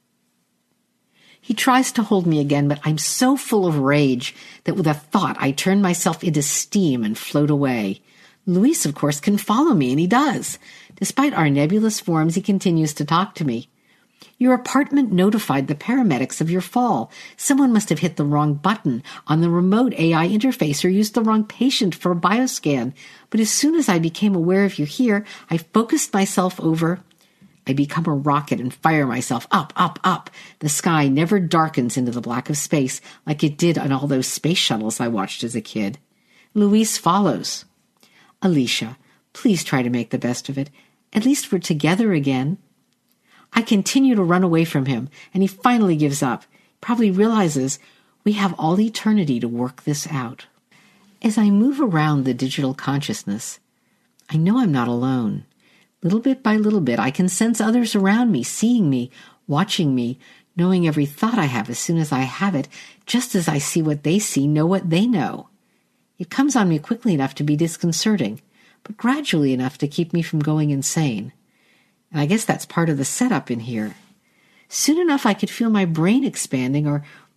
He tries to hold me again, but I'm so full of rage that with a thought I turn myself into steam and float away. Luis, of course, can follow me, and he does. Despite our nebulous forms, he continues to talk to me. Your apartment notified the paramedics of your fall. Someone must have hit the wrong button on the remote A I interface or used the wrong patient for a bioscan. But as soon as I became aware of you here, I focused myself over... I become a rocket and fire myself up, up, up. The sky never darkens into the black of space like it did on all those space shuttles I watched as a kid. Luis follows. Alicia, please try to make the best of it. At least we're together again. I continue to run away from him, and he finally gives up. Probably realizes we have all eternity to work this out. As I move around the digital consciousness, I know I'm not alone. Little bit by little bit, I can sense others around me, seeing me, watching me, knowing every thought I have as soon as I have it, just as I see what they see, know what they know. It comes on me quickly enough to be disconcerting, but gradually enough to keep me from going insane. And I guess that's part of the setup in here. Soon enough, I could feel my brain expanding, or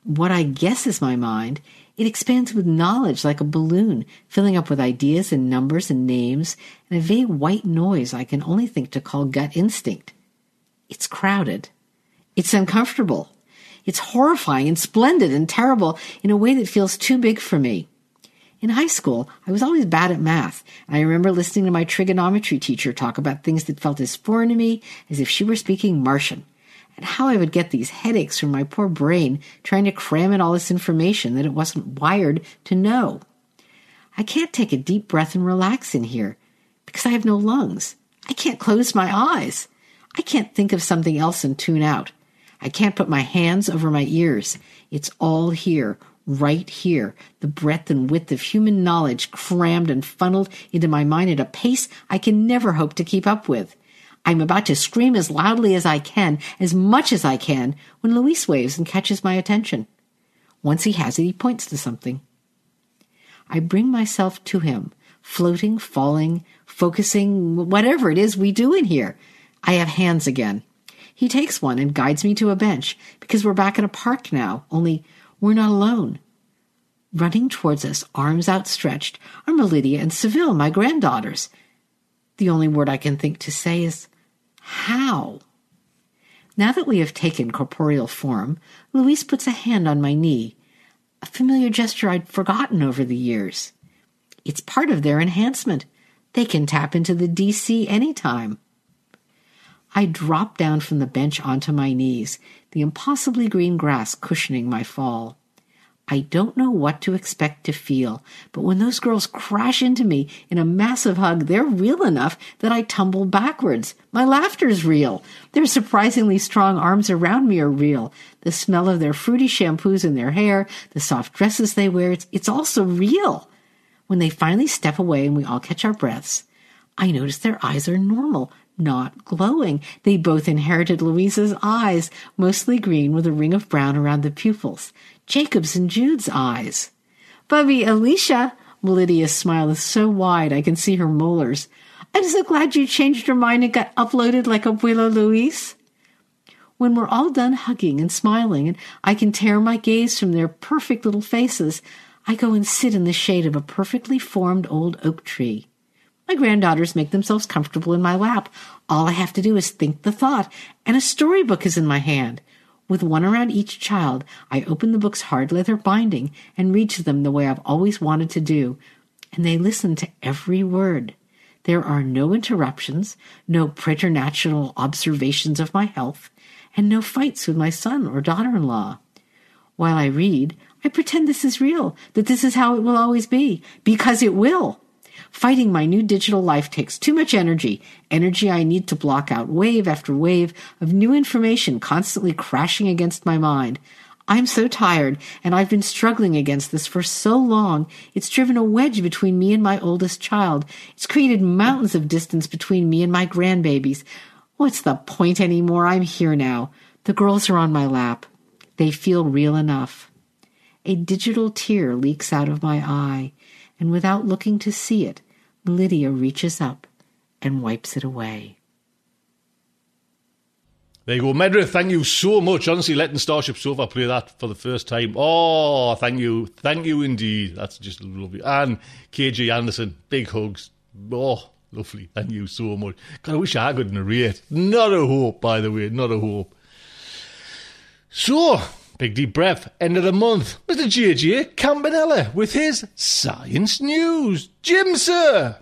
what I guess is my mind, it expands with knowledge like a balloon, filling up with ideas and numbers and names and a vague white noise I can only think to call gut instinct. It's crowded. It's uncomfortable. It's horrifying and splendid and terrible in a way that feels too big for me. In high school, I was always bad at math, and I remember listening to my trigonometry teacher talk about things that felt as foreign to me as if she were speaking Martian, and how I would get these headaches from my poor brain trying to cram in all this information that it wasn't wired to know. I can't take a deep breath and relax in here because I have no lungs. I can't close my eyes. I can't think of something else and tune out. I can't put my hands over my ears. It's all here, right here, the breadth and width of human knowledge crammed and funneled into my mind at a pace I can never hope to keep up with. I'm about to scream as loudly as I can, as much as I can, when Luis waves and catches my attention. Once he has it, he points to something. I bring myself to him, floating, falling, focusing, whatever it is we do in here. I have hands again. He takes one and guides me to a bench, because we're back in a park now, only we're not alone. Running towards us, arms outstretched, are Melidia and Seville, my granddaughters. The only word I can think to say is, how? Now that we have taken corporeal form, Luis puts a hand on my knee, a familiar gesture I'd forgotten over the years. It's part of their enhancement. They can tap into the D C anytime. I drop down from the bench onto my knees, the impossibly green grass cushioning my fall. I don't know what to expect to feel, but when those girls crash into me in a massive hug, they're real enough that I tumble backwards. My laughter's real. Their surprisingly strong arms around me are real. The smell of their fruity shampoos in their hair, the soft dresses they wear, it's, it's also real. When they finally step away and we all catch our breaths, I notice their eyes are normal, not glowing. They both inherited Louisa's eyes, mostly green with a ring of brown around the pupils. Jacob's and Jude's eyes. Bubby, Alicia, Melidia's smile is so wide I can see her molars. I'm so glad you changed your mind and got uploaded like Abuelo Luis. When we're all done hugging and smiling and I can tear my gaze from their perfect little faces, I go and sit in the shade of a perfectly formed old oak tree. My granddaughters make themselves comfortable in my lap. All I have to do is think the thought, and a storybook is in my hand. With one around each child, I open the book's hard leather binding and read to them the way I've always wanted to do, and they listen to every word. There are no interruptions, no preternatural observations of my health, and no fights with my son or daughter-in-law. While I read, I pretend this is real, that this is how it will always be, because it will. Fighting my new digital life takes too much energy, energy I need to block out wave after wave of new information constantly crashing against my mind. I'm so tired, and I've been struggling against this for so long. It's driven a wedge between me and my oldest child. It's created mountains of distance between me and my grandbabies. What's the point anymore? I'm here now. The girls are on my lap. They feel real enough. A digital tear leaks out of my eye, and without looking to see it, Lydia reaches up and wipes it away. There you go. Medrith, thank you so much. Honestly, letting Starship Sofa play that for the first time. Oh, thank you. Thank you indeed. That's just lovely. And K J Anderson, big hugs. Oh, lovely. Thank you so much. God, I wish I could narrate. Not a hope, by the way. Not a hope. So, big deep breath. End of the month. Mister J J Campanella with his Science News. Jim, sir.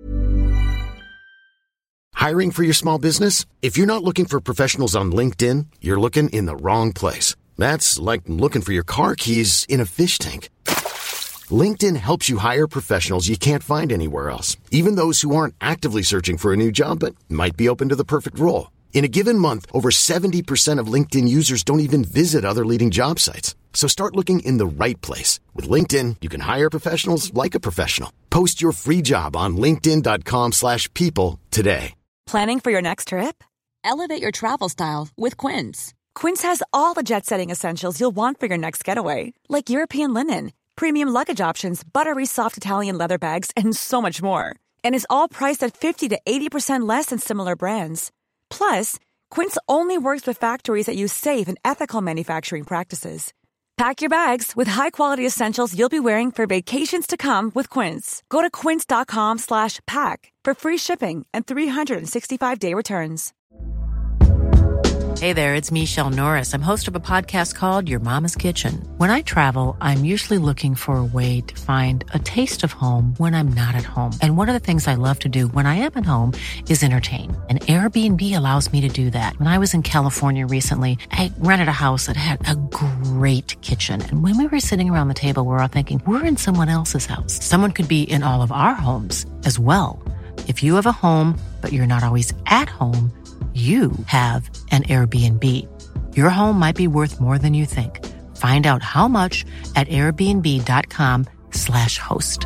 Hiring for your small business? If you're not looking for professionals on LinkedIn, you're looking in the wrong place. That's like looking for your car keys in a fish tank. LinkedIn helps you hire professionals you can't find anywhere else, even those who aren't actively searching for a new job but might be open to the perfect role. In a given month, over seventy percent of LinkedIn users don't even visit other leading job sites. So start looking in the right place. With LinkedIn, you can hire professionals like a professional. Post your free job on linkedin.com slash people today. Planning for your next trip? Elevate your travel style with Quince. Quince has all the jet-setting essentials you'll want for your next getaway, like European linen, premium luggage options, buttery soft Italian leather bags, and so much more. And is all priced at fifty to eighty percent less than similar brands. Plus, Quince only works with factories that use safe and ethical manufacturing practices. Pack your bags with high-quality essentials you'll be wearing for vacations to come with Quince. Go to quince.com slash pack for free shipping and three sixty-five day returns. Hey there, it's Michelle Norris. I'm host of a podcast called Your Mama's Kitchen. When I travel, I'm usually looking for a way to find a taste of home when I'm not at home. And one of the things I love to do when I am at home is entertain. And Airbnb allows me to do that. When I was in California recently, I rented a house that had a great kitchen. And when we were sitting around the table, we were all thinking, we're in someone else's house. Someone could be in all of our homes as well. If you have a home, but you're not always at home, you have an Airbnb. Your home might be worth more than you think. Find out how much at airbnb.com slash host.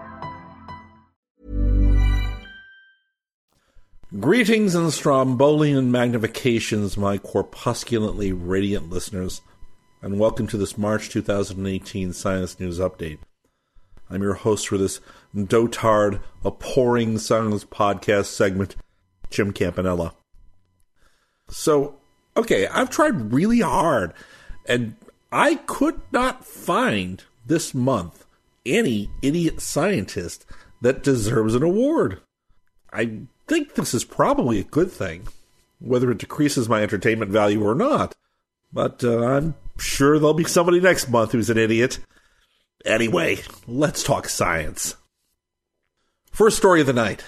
Greetings and Strombolian magnifications, my corpusculently radiant listeners, and welcome to this March two thousand eighteen Science News Update. I'm your host for this dotard, abhorring science podcast segment, Jim Campanella. So, okay, I've tried really hard, and I could not find this month any idiot scientist that deserves an award. I think this is probably a good thing, whether it decreases my entertainment value or not. But uh, I'm sure there'll be somebody next month who's an idiot. Anyway, let's talk science. First story of the night.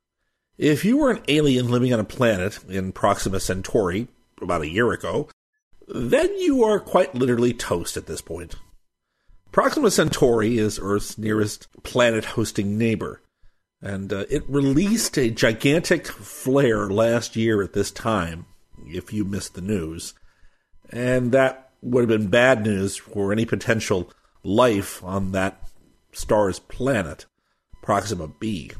If you were an alien living on a planet in Proxima Centauri about a year ago, then you are quite literally toast at this point. Proxima Centauri is Earth's nearest planet-hosting neighbor, and uh, it released a gigantic flare last year at this time, if you missed the news, and that would have been bad news for any potential life on that star's planet, Proxima b.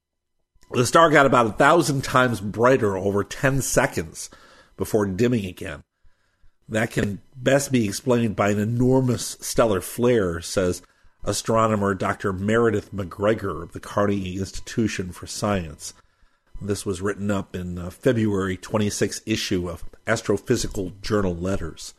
The star got about a thousand times brighter over ten seconds before dimming again. That can best be explained by an enormous stellar flare, says astronomer Doctor Meredith McGregor of the Carnegie Institution for Science. This was written up in the February twenty-sixth issue of Astrophysical Journal Letters.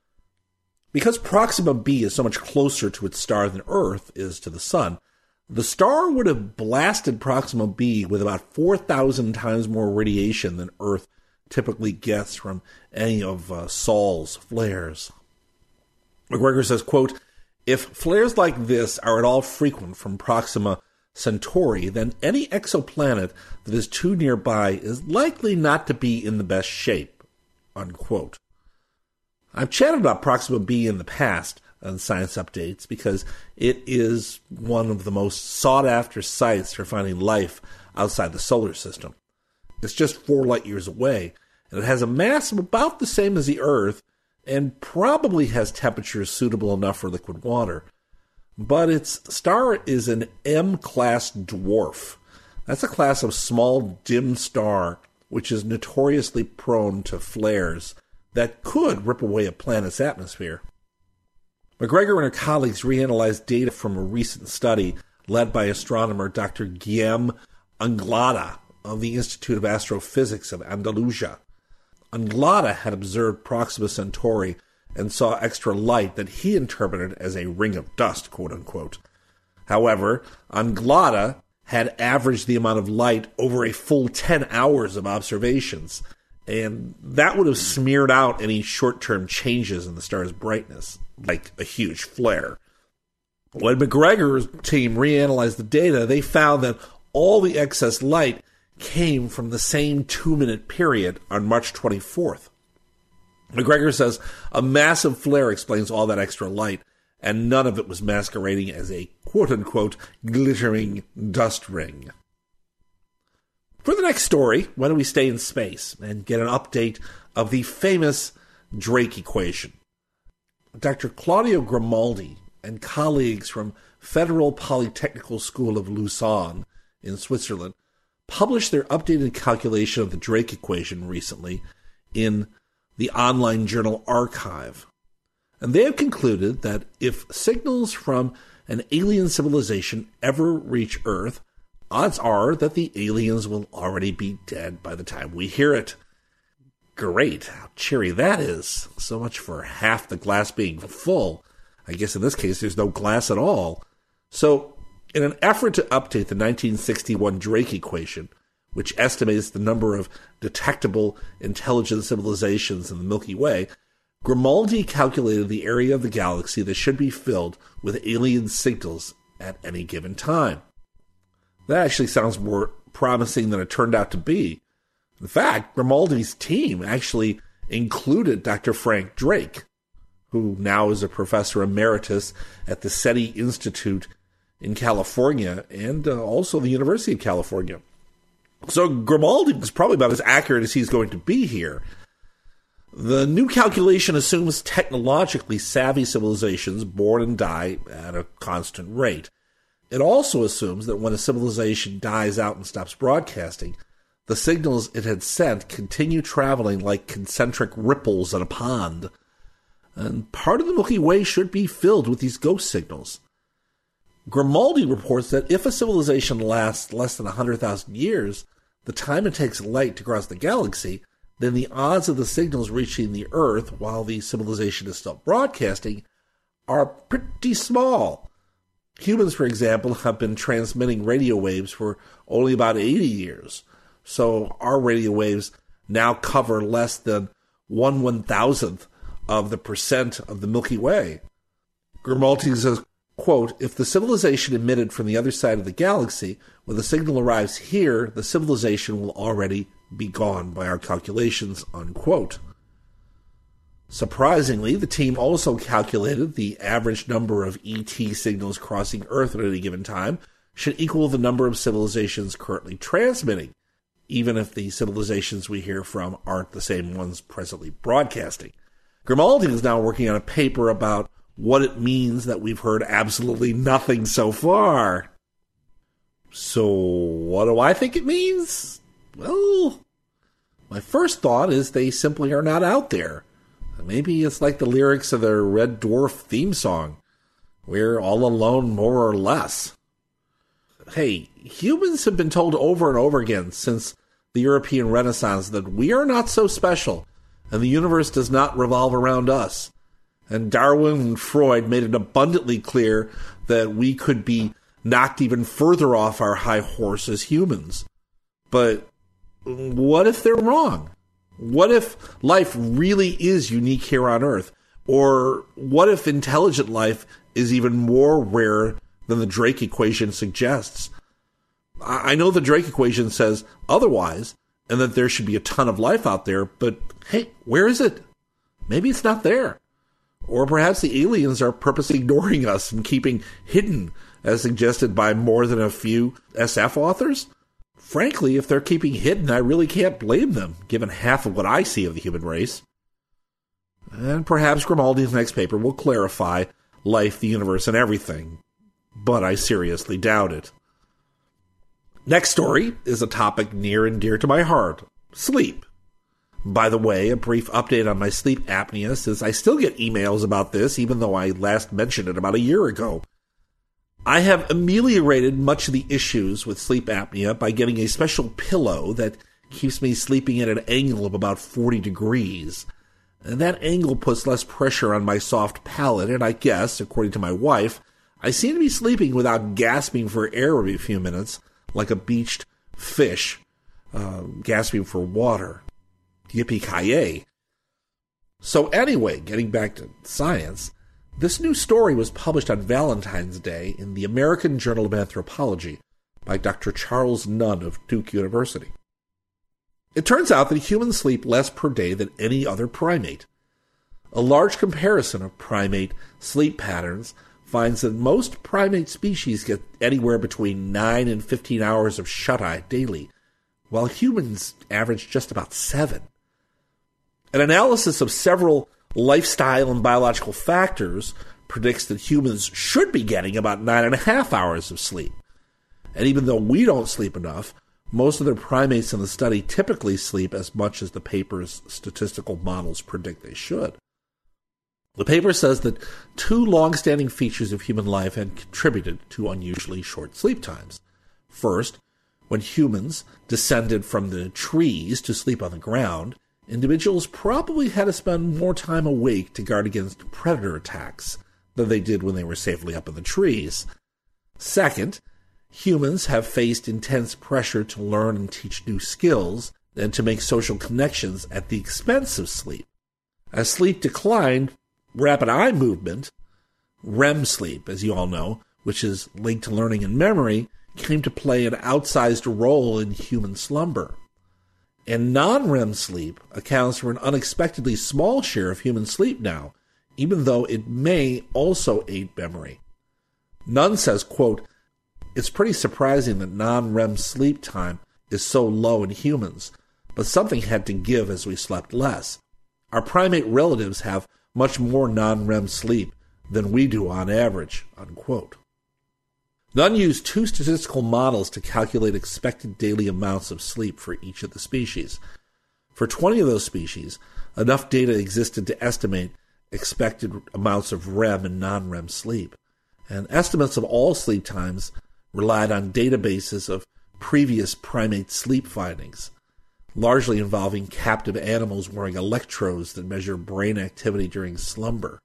Because Proxima b is so much closer to its star than Earth is to the Sun, the star would have blasted Proxima b with about four thousand times more radiation than Earth typically gets from any of uh, Sol's flares. McGregor says, quote, if flares like this are at all frequent from Proxima Centauri, then any exoplanet that is too nearby is likely not to be in the best shape, unquote. I've chatted about Proxima b in the past on Science Updates because it is one of the most sought-after sites for finding life outside the solar system. It's just four light years away, and it has a mass about the same as the Earth, and probably has temperatures suitable enough for liquid water. But its star is an M-class dwarf. That's a class of small, dim star, which is notoriously prone to flares that could rip away a planet's atmosphere. McGregor and her colleagues reanalyzed data from a recent study led by astronomer Doctor Guillem Anglada of the Institute of Astrophysics of Andalusia. Anglada had observed Proxima Centauri and saw extra light that he interpreted as a ring of dust, quote-unquote. However, Anglada had averaged the amount of light over a full ten hours of observations, and that would have smeared out any short-term changes in the star's brightness, like a huge flare. When McGregor's team reanalyzed the data, they found that all the excess light came from the same two-minute period on March twenty-fourth. McGregor says a massive flare explains all that extra light, and none of it was masquerading as a quote-unquote glittering dust ring. For the next story, why don't we stay in space and get an update of the famous Drake equation. Doctor Claudio Grimaldi and colleagues from Federal Polytechnical School of Lausanne in Switzerland published their updated calculation of the Drake equation recently in the online journal Archive. And they have concluded that if signals from an alien civilization ever reach Earth, odds are that the aliens will already be dead by the time we hear it. Great, how cheery that is. So much for half the glass being full. I guess in this case there's no glass at all. So, in an effort to update the nineteen sixty-one Drake equation, which estimates the number of detectable intelligent civilizations in the Milky Way, Grimaldi calculated the area of the galaxy that should be filled with alien signals at any given time. That actually sounds more promising than it turned out to be. In fact, Grimaldi's team actually included Doctor Frank Drake, who now is a professor emeritus at the SETI Institute in California and uh, also the University of California. So Grimaldi was probably about as accurate as he's going to be here. The new calculation assumes technologically savvy civilizations born and die at a constant rate. It also assumes that when a civilization dies out and stops broadcasting, the signals it had sent continue traveling like concentric ripples in a pond. And part of the Milky Way should be filled with these ghost signals. Grimaldi reports that if a civilization lasts less than one hundred thousand years, the time it takes light to cross the galaxy, then the odds of the signals reaching the Earth while the civilization is still broadcasting are pretty small. Humans, for example, have been transmitting radio waves for only about eighty years, so our radio waves now cover less than one one-thousandth of the percent of the Milky Way. Grimaldi says, quote, if the civilization emitted from the other side of the galaxy, when the signal arrives here, the civilization will already be gone by our calculations, unquote. Surprisingly, the team also calculated the average number of E T signals crossing Earth at any given time should equal the number of civilizations currently transmitting, even if the civilizations we hear from aren't the same ones presently broadcasting. Grimaldi is now working on a paper about what it means that we've heard absolutely nothing so far. So, what do I think it means? Well, my first thought is they simply are not out there. Maybe it's like the lyrics of the Red Dwarf theme song. We're all alone more or less. Hey, humans have been told over and over again since the European Renaissance that we are not so special, and the universe does not revolve around us. And Darwin and Freud made it abundantly clear that we could be knocked even further off our high horse as humans. But what if they're wrong? What if life really is unique here on Earth? Or what if intelligent life is even more rare than the Drake equation suggests? I know the Drake equation says otherwise, and that there should be a ton of life out there, but hey, where is it? Maybe it's not there. Or perhaps the aliens are purposely ignoring us and keeping hidden, as suggested by more than a few S F authors? Frankly, if they're keeping hidden, I really can't blame them, given half of what I see of the human race. And perhaps Grimaldi's next paper will clarify life, the universe, and everything, but I seriously doubt it. Next story is a topic near and dear to my heart: sleep. By the way, a brief update on my sleep apnea, since I still get emails about this, even though I last mentioned it about a year ago. I have ameliorated much of the issues with sleep apnea by getting a special pillow that keeps me sleeping at an angle of about forty degrees. And that angle puts less pressure on my soft palate, and I guess, according to my wife, I seem to be sleeping without gasping for air every few minutes, like a beached fish uh, gasping for water. Yippee-ki-yay. So anyway, getting back to science, this new story was published on Valentine's Day in the American Journal of Anthropology by Doctor Charles Nunn of Duke University. It turns out that humans sleep less per day than any other primate. A large comparison of primate sleep patterns finds that most primate species get anywhere between nine and fifteen hours of shut-eye daily, while humans average just about seven. An analysis of several lifestyle and biological factors predicts that humans should be getting about nine and a half hours of sleep. And even though we don't sleep enough, most of the primates in the study typically sleep as much as the paper's statistical models predict they should. The paper says that two long-standing features of human life had contributed to unusually short sleep times. First, when humans descended from the trees to sleep on the ground, individuals probably had to spend more time awake to guard against predator attacks than they did when they were safely up in the trees. Second, humans have faced intense pressure to learn and teach new skills and to make social connections at the expense of sleep. As sleep declined, rapid eye movement, R E M sleep, as you all know, which is linked to learning and memory, came to play an outsized role in human slumber. And non-R E M sleep accounts for an unexpectedly small share of human sleep now, even though it may also aid memory. Nunn says, quote, "It's pretty surprising that non-R E M sleep time is so low in humans, but something had to give as we slept less. Our primate relatives have much more non-R E M sleep than we do on average," unquote. Nunn used two statistical models to calculate expected daily amounts of sleep for each of the species. For twenty of those species, enough data existed to estimate expected amounts of R E M and non-R E M sleep. And estimates of all sleep times relied on databases of previous primate sleep findings, largely involving captive animals wearing electrodes that measure brain activity during slumber.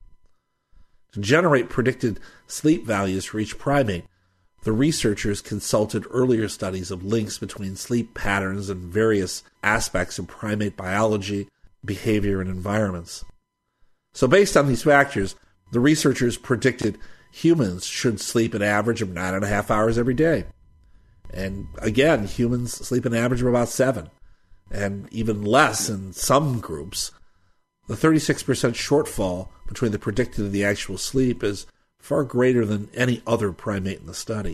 To generate predicted sleep values for each primate, the researchers consulted earlier studies of links between sleep patterns and various aspects of primate biology, behavior, and environments. So based on these factors, the researchers predicted humans should sleep an average of nine and a half hours every day. And again, humans sleep an average of about seven, and even less in some groups. The thirty-six percent shortfall between the predicted and the actual sleep is far greater than any other primate in the study.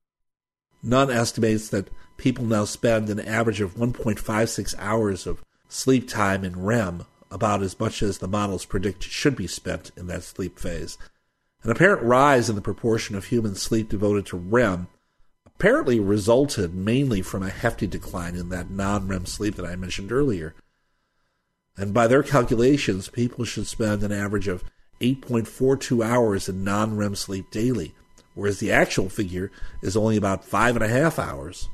Nunn estimates that people now spend an average of one point five six hours of sleep time in R E M, about as much as the models predict should be spent in that sleep phase. An apparent rise in the proportion of human sleep devoted to R E M apparently resulted mainly from a hefty decline in that non-R E M sleep that I mentioned earlier. And by their calculations, people should spend an average of eight point four two hours in non-R E M sleep daily, whereas the actual figure is only about five and a half hours.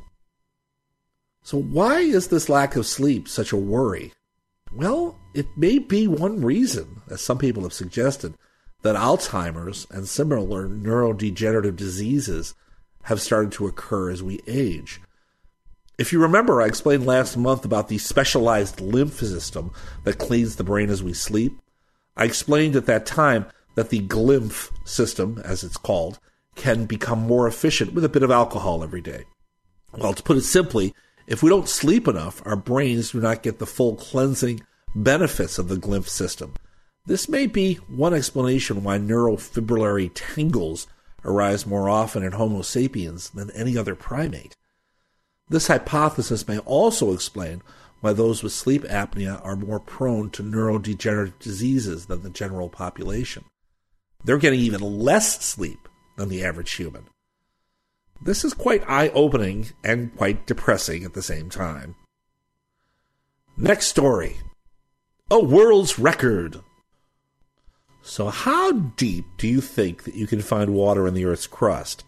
So why is this lack of sleep such a worry? Well, it may be one reason, as some people have suggested, that Alzheimer's and similar neurodegenerative diseases have started to occur as we age. If you remember, I explained last month about the specialized lymph system that cleans the brain as we sleep. I explained at that time that the glymph system, as it's called, can become more efficient with a bit of alcohol every day. Well, to put it simply, if we don't sleep enough, our brains do not get the full cleansing benefits of the glymph system. This may be one explanation why neurofibrillary tangles arise more often in Homo sapiens than any other primate. This hypothesis may also explain why those with sleep apnea are more prone to neurodegenerative diseases than the general population. They're getting even less sleep than the average human. This is quite eye-opening and quite depressing at the same time. Next story. A world's record. So how deep do you think that you can find water in the Earth's crust?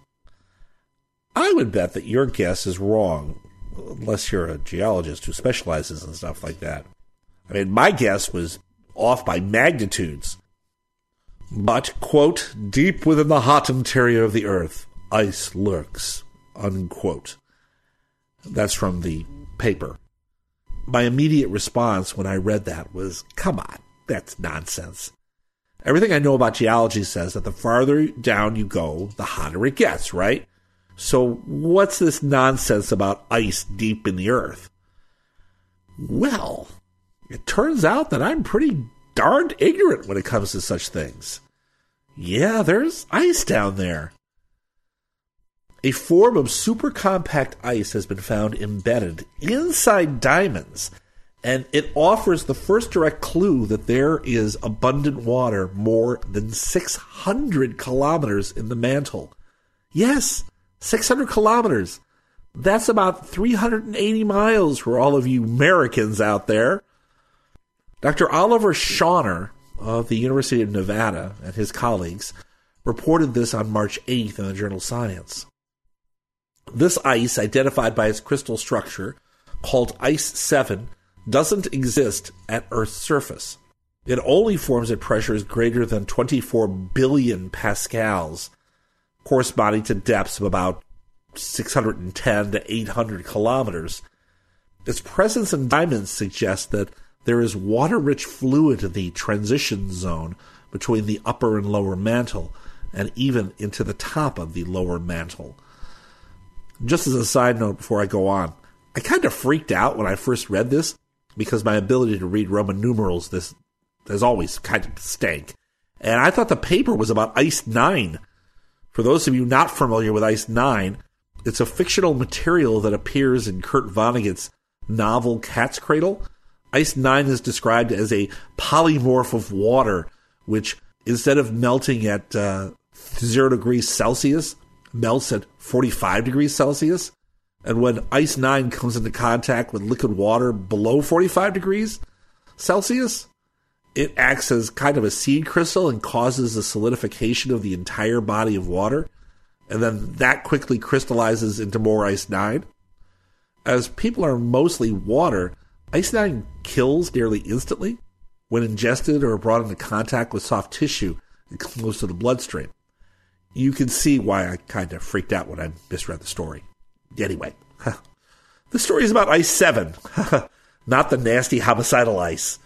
I would bet that your guess is wrong, unless you're a geologist who specializes in stuff like that. I mean, my guess was off by magnitudes. But, quote, deep within the hot interior of the Earth, ice lurks, unquote. That's from the paper. My immediate response when I read that was, come on, that's nonsense. Everything I know about geology says that the farther down you go, the hotter it gets, right? So what's this nonsense about ice deep in the Earth? Well, it turns out that I'm pretty darned ignorant when it comes to such things. Yeah, there's ice down there. A form of super compact ice has been found embedded inside diamonds, and it offers the first direct clue that there is abundant water more than six hundred kilometers in the mantle. Yes, six hundred kilometers. That's about three hundred eighty miles for all of you Americans out there. Doctor Oliver Schauner of the University of Nevada and his colleagues reported this on March eighth in the journal Science. This ice, identified by its crystal structure, called Ice seven, doesn't exist at Earth's surface. It only forms at pressures greater than twenty-four billion pascals, corresponding to depths of about six hundred ten to eight hundred kilometers. Its presence in diamonds suggests that there is water-rich fluid in the transition zone between the upper and lower mantle, and even into the top of the lower mantle. Just as a side note before I go on, I kind of freaked out when I first read this because my ability to read Roman numerals this has always kind of stank. And I thought the paper was about Ice nine. For those of you not familiar with Ice nine, it's a fictional material that appears in Kurt Vonnegut's novel Cat's Cradle. Ice nine is described as a polymorph of water, which instead of melting at uh, zero degrees Celsius, melts at forty-five degrees Celsius. And when Ice nine comes into contact with liquid water below forty-five degrees Celsius, it acts as kind of a seed crystal and causes the solidification of the entire body of water. And then that quickly crystallizes into more Ice nine. As people are mostly water, Ice nine kills nearly instantly when ingested or brought into contact with soft tissue close to the bloodstream. You can see why I kind of freaked out when I misread the story. Anyway, the story is about Ice seven, not the nasty homicidal ice.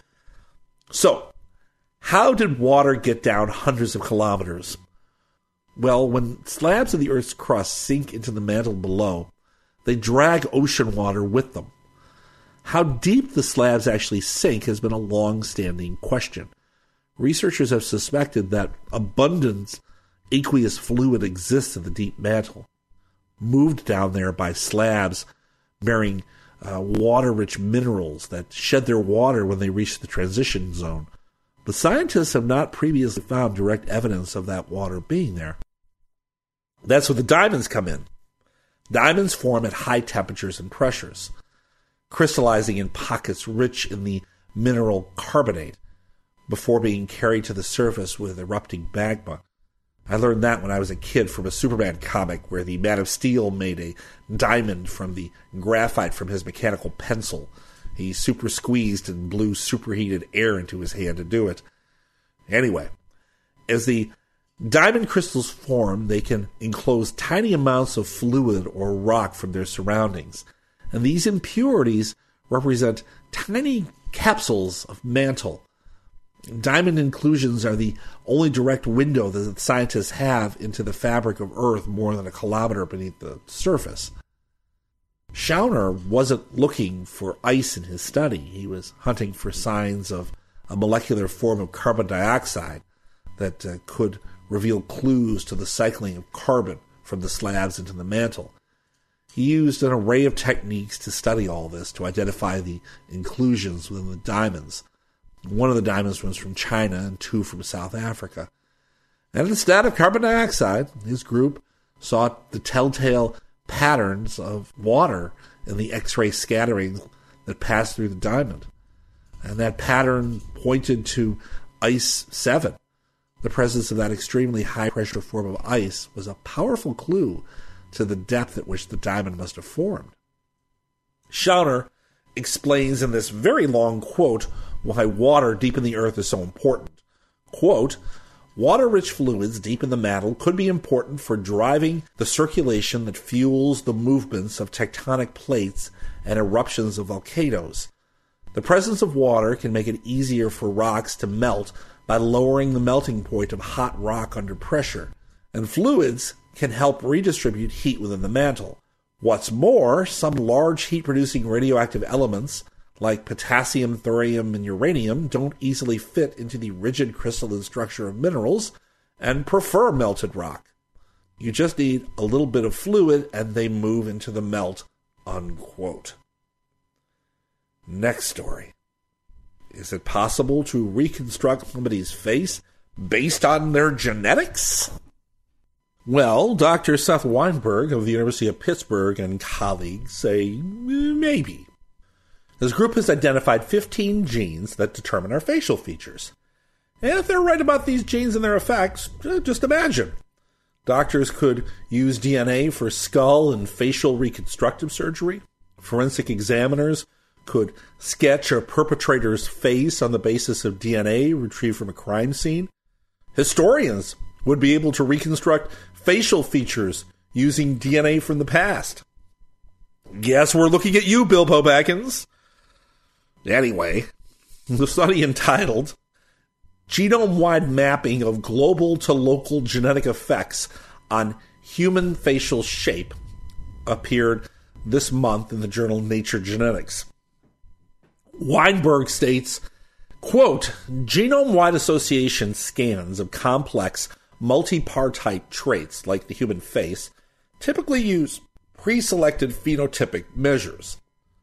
So, how did water get down hundreds of kilometers? Well, when slabs of the Earth's crust sink into the mantle below, they drag ocean water with them. How deep the slabs actually sink has been a long-standing question. Researchers have suspected that abundant aqueous fluid exists in the deep mantle, moved down there by slabs bearing uh, water-rich minerals that shed their water when they reach the transition zone. But scientists have not previously found direct evidence of that water being there. That's where the diamonds come in. Diamonds form at high temperatures and pressures, crystallizing in pockets rich in the mineral carbonate before being carried to the surface with erupting magma. I learned that when I was a kid from a Superman comic where the Man of Steel made a diamond from the graphite from his mechanical pencil. He super squeezed and blew superheated air into his hand to do it. Anyway, as the diamond crystals form, they can enclose tiny amounts of fluid or rock from their surroundings. And these impurities represent tiny capsules of mantle. Diamond inclusions are the only direct window that scientists have into the fabric of Earth more than a kilometer beneath the surface. Schauner wasn't looking for ice in his study. He was hunting for signs of a molecular form of carbon dioxide that uh, could reveal clues to the cycling of carbon from the slabs into the mantle. He used an array of techniques to study all this to identify the inclusions within the diamonds. One of the diamonds was from China and two from South Africa. And instead of carbon dioxide, his group sought the telltale patterns of water in the X-ray scatterings that passed through the diamond. And that pattern pointed to Ice seven. The presence of that extremely high-pressure form of ice was a powerful clue to the depth at which the diamond must have formed. Schauner explains in this very long quote why water deep in the earth is so important. Quote, water-rich fluids deep in the mantle could be important for driving the circulation that fuels the movements of tectonic plates and eruptions of volcanoes. The presence of water can make it easier for rocks to melt by lowering the melting point of hot rock under pressure, and fluids can help redistribute heat within the mantle. What's more, some large heat-producing radioactive elements, like potassium, thorium, and uranium, don't easily fit into the rigid crystalline structure of minerals and prefer melted rock. You just need a little bit of fluid and they move into the melt, unquote. Next story. Is it possible to reconstruct somebody's face based on their genetics? Well, Doctor Seth Weinberg of the University of Pittsburgh and colleagues say maybe. His group has identified fifteen genes that determine our facial features. And if they're right about these genes and their effects, just imagine. Doctors could use D N A for skull and facial reconstructive surgery. Forensic examiners could sketch a perpetrator's face on the basis of D N A retrieved from a crime scene. Historians would be able to reconstruct facial features using D N A from the past. Guess we're looking at you, Bilbo Baggins. Anyway, the study entitled Genome-Wide Mapping of Global to Local Genetic Effects on Human Facial Shape appeared this month in the journal Nature Genetics. Weinberg states, quote, genome-wide association scans of complex multipartite traits like the human face typically use pre-selected phenotypic measures.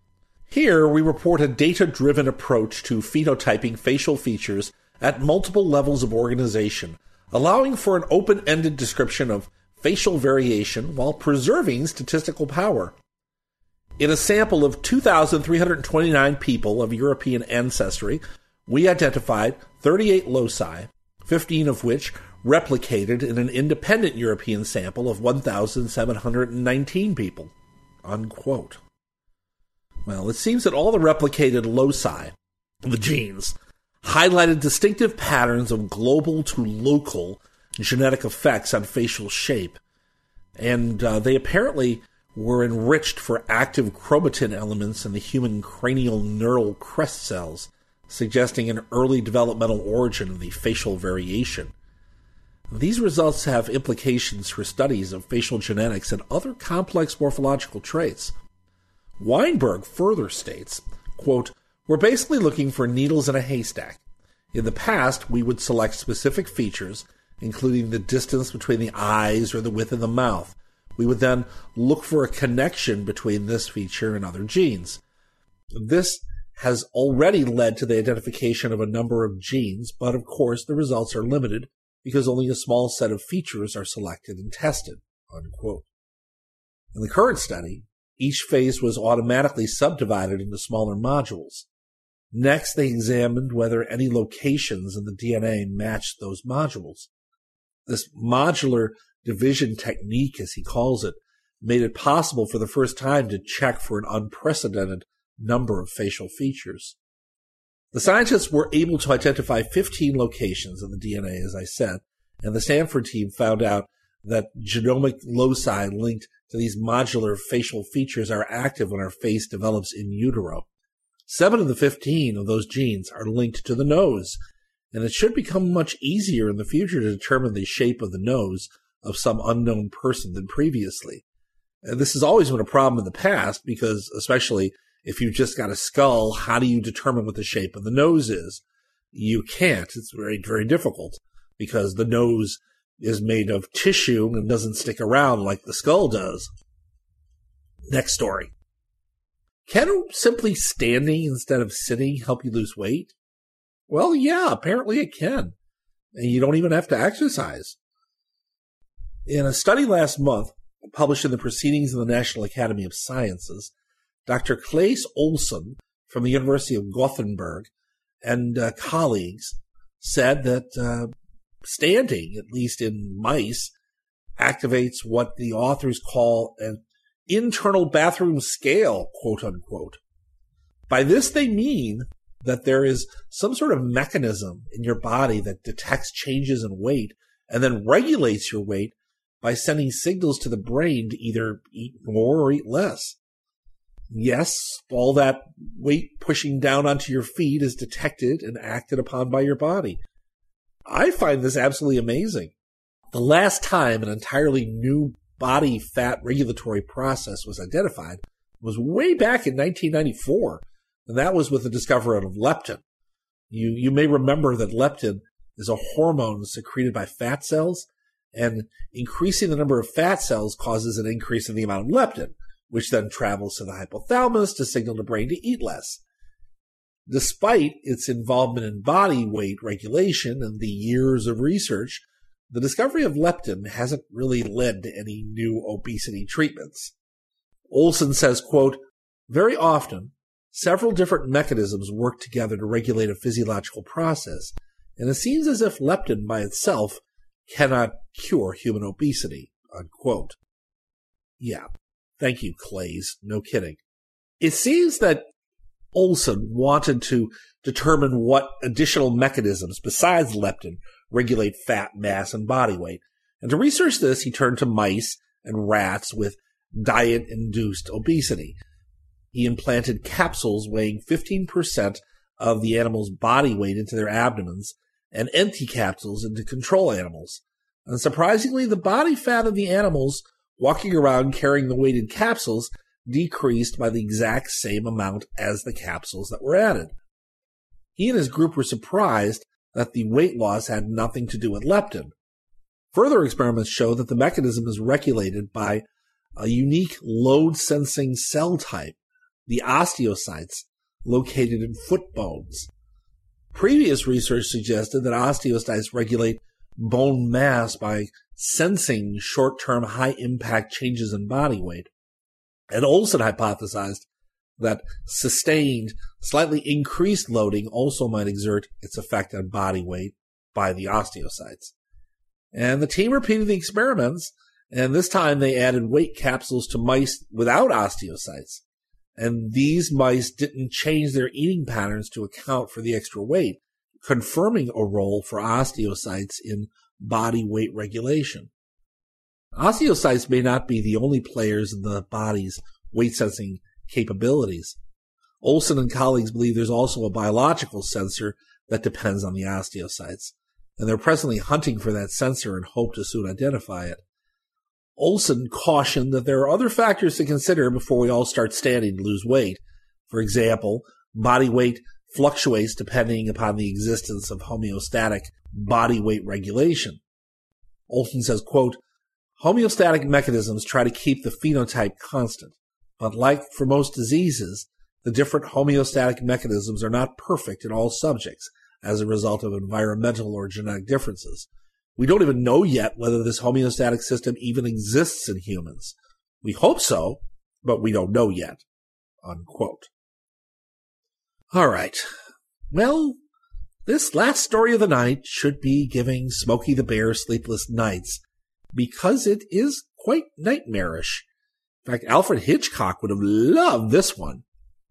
Here we report a data-driven approach to phenotyping facial features at multiple levels of organization, allowing for an open-ended description of facial variation while preserving statistical power. In a sample of two thousand three hundred twenty-nine people of European ancestry, we identified thirty-eight loci, fifteen of which replicated in an independent European sample of one thousand seven hundred nineteen people. Unquote. Well, it seems that all the replicated loci, the genes, highlighted distinctive patterns of global to local genetic effects on facial shape, and uh, they apparently were enriched for active chromatin elements in the human cranial neural crest cells, suggesting an early developmental origin of the facial variation. These results have implications for studies of facial genetics and other complex morphological traits. Weinberg further states, quote, we're basically looking for needles in a haystack. In the past, we would select specific features, including the distance between the eyes or the width of the mouth. We would then look for a connection between this feature and other genes. This has already led to the identification of a number of genes, but of course the results are limited because only a small set of features are selected and tested. Unquote. In the current study, each face was automatically subdivided into smaller modules. Next, they examined whether any locations in the D N A matched those modules. This modular division technique, as he calls it, made it possible for the first time to check for an unprecedented number of facial features. The scientists were able to identify fifteen locations in the D N A, as I said, and the Stanford team found out that genomic loci linked to these modular facial features are active when our face develops in utero. Seven of the fifteen of those genes are linked to the nose, and it should become much easier in the future to determine the shape of the nose of some unknown person than previously. And this has always been a problem in the past because, especially if you've just got a skull, how do you determine what the shape of the nose is? You can't. It's very, very difficult because the nose is made of tissue and doesn't stick around like the skull does. Next story. Can simply standing instead of sitting help you lose weight? Well, yeah, apparently it can. And you don't even have to exercise. In a study last month, published in the Proceedings of the National Academy of Sciences, Doctor Claes Olsson from the University of Gothenburg and uh, colleagues said that uh, standing, at least in mice, activates what the authors call an internal bathroom scale, quote unquote. By this they mean that there is some sort of mechanism in your body that detects changes in weight and then regulates your weight by sending signals to the brain to either eat more or eat less. Yes, all that weight pushing down onto your feet is detected and acted upon by your body. I find this absolutely amazing. The last time an entirely new body fat regulatory process was identified was way back in nineteen ninety-four, and that was with the discovery of leptin. You, you may remember that leptin is a hormone secreted by fat cells, and increasing the number of fat cells causes an increase in the amount of leptin, which then travels to the hypothalamus to signal the brain to eat less. Despite its involvement in body weight regulation and the years of research, the discovery of leptin hasn't really led to any new obesity treatments. Olson says, quote, very often, several different mechanisms work together to regulate a physiological process, and it seems as if leptin by itself cannot cure human obesity, unquote. Yeah, thank you, Claes. No kidding. It seems that Olson wanted to determine what additional mechanisms besides leptin regulate fat mass and body weight. And to research this, he turned to mice and rats with diet-induced obesity. He implanted capsules weighing fifteen percent of the animal's body weight into their abdomens and empty capsules into control animals. And surprisingly, the body fat of the animals walking around carrying the weighted capsules decreased by the exact same amount as the capsules that were added. He and his group were surprised that the weight loss had nothing to do with leptin. Further experiments show that the mechanism is regulated by a unique load-sensing cell type, the osteocytes, located in foot bones. Previous research suggested that osteocytes regulate bone mass by sensing short-term high-impact changes in body weight. And Olson hypothesized that sustained, slightly increased loading also might exert its effect on body weight by the osteocytes. And the team repeated the experiments, and this time they added weight capsules to mice without osteocytes. And these mice didn't change their eating patterns to account for the extra weight, confirming a role for osteocytes in body weight regulation. Osteocytes may not be the only players in the body's weight-sensing capabilities. Olson and colleagues believe there's also a biological sensor that depends on the osteocytes, and they're presently hunting for that sensor and hope to soon identify it. Olson cautioned that there are other factors to consider before we all start standing to lose weight. For example, body weight fluctuates depending upon the existence of homeostatic body weight regulation. Olson says, quote, homeostatic mechanisms try to keep the phenotype constant, but like for most diseases, the different homeostatic mechanisms are not perfect in all subjects as a result of environmental or genetic differences. We don't even know yet whether this homeostatic system even exists in humans. We hope so, but we don't know yet. Unquote. All right. Well, this last story of the night should be giving Smokey the Bear sleepless nights, because it is quite nightmarish. In fact, Alfred Hitchcock would have loved this one.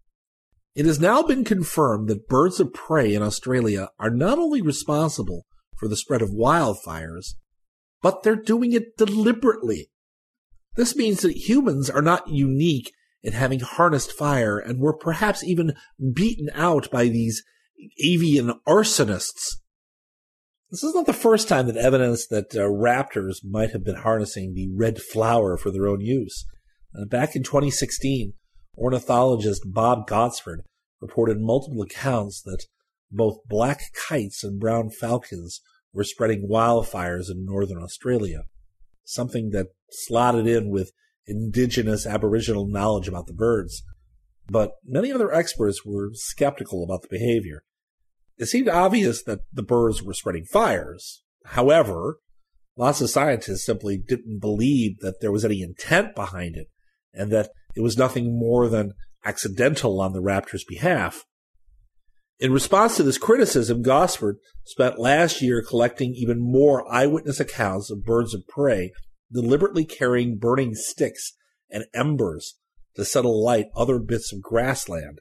It has now been confirmed that birds of prey in Australia are not only responsible for the spread of wildfires, but they're doing it deliberately. This means that humans are not unique in having harnessed fire and were perhaps even beaten out by these avian arsonists. This is not the first time that evidence that uh, raptors might have been harnessing the red flower for their own use. Uh, back in twenty sixteen, ornithologist Bob Gosford reported multiple accounts that both black kites and brown falcons were spreading wildfires in northern Australia, something that slotted in with indigenous Aboriginal knowledge about the birds. But many other experts were skeptical about the behavior. It seemed obvious that the birds were spreading fires. However, lots of scientists simply didn't believe that there was any intent behind it, and that it was nothing more than accidental on the raptors' behalf. In response to this criticism, Gosford spent last year collecting even more eyewitness accounts of birds of prey deliberately carrying burning sticks and embers to set alight other bits of grassland.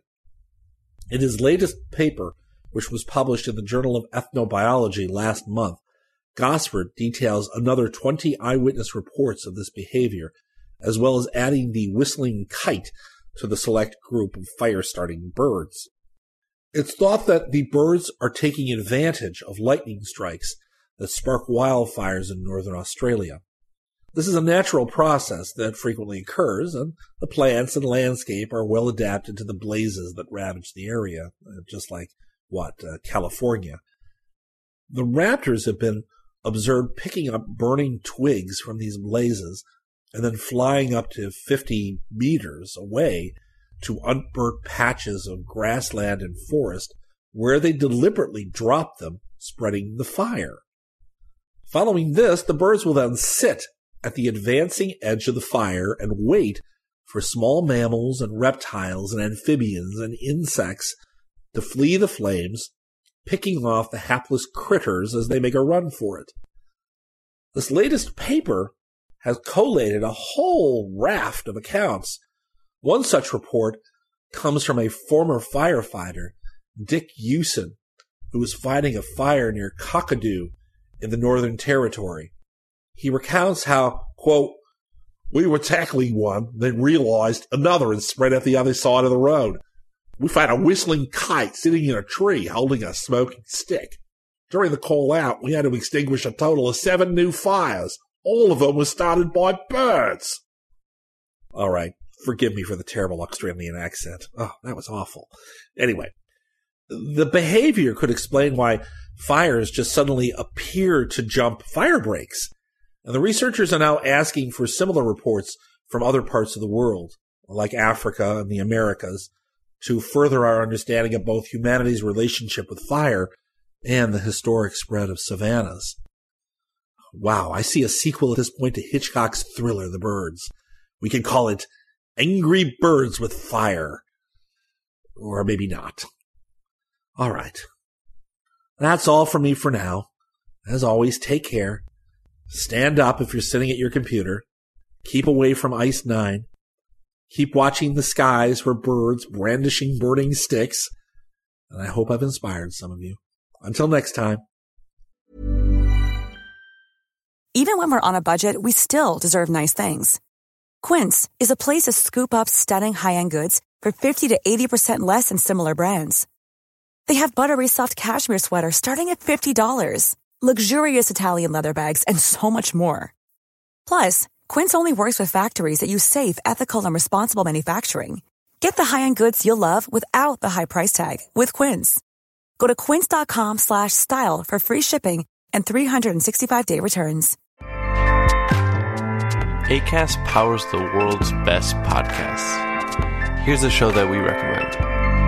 In his latest paper, which was published in the Journal of Ethnobiology last month, Gosford details another twenty eyewitness reports of this behavior, as well as adding the whistling kite to the select group of fire-starting birds. It's thought that the birds are taking advantage of lightning strikes that spark wildfires in northern Australia. This is a natural process that frequently occurs, and the plants and landscape are well adapted to the blazes that ravage the area, just like, what, uh, California. The raptors have been observed picking up burning twigs from these blazes and then flying up to fifty meters away to unburnt patches of grassland and forest where they deliberately drop them, spreading the fire. Following this, the birds will then sit at the advancing edge of the fire and wait for small mammals and reptiles and amphibians and insects to flee the flames, picking off the hapless critters as they make a run for it. This latest paper has collated a whole raft of accounts. One such report comes from a former firefighter, Dick Hewson, who was fighting a fire near Kakadu in the Northern Territory. He recounts how, quote, "We were tackling one, then realized another and spread at the other side of the road. We found a whistling kite sitting in a tree holding a smoking stick. During the call out, we had to extinguish a total of seven new fires. All of them were started by birds." All right, forgive me for the terrible Australian accent. Oh, that was awful. Anyway, the behavior could explain why fires just suddenly appear to jump fire breaks. And the researchers are now asking for similar reports from other parts of the world, like Africa and the Americas, to further our understanding of both humanity's relationship with fire and the historic spread of savannas. Wow, I see a sequel at this point to Hitchcock's thriller, The Birds. We can call it Angry Birds with Fire. Or maybe not. All right. That's all from me for now. As always, take care. Stand up if you're sitting at your computer. Keep away from Ice Nine. Keep watching the skies for birds brandishing burning sticks. And I hope I've inspired some of you. Until next time. Even when we're on a budget, we still deserve nice things. Quince is a place to scoop up stunning high-end goods for fifty to eighty percent less than similar brands. They have buttery soft cashmere sweaters starting at fifty dollars, luxurious Italian leather bags, and so much more. Plus, Quince only works with factories that use safe, ethical, and responsible manufacturing. Get the high-end goods you'll love without the high price tag with Quince. Go to quince.com slash style for free shipping and three sixty-five day returns. Acast powers the world's best podcasts. Here's a show that we recommend.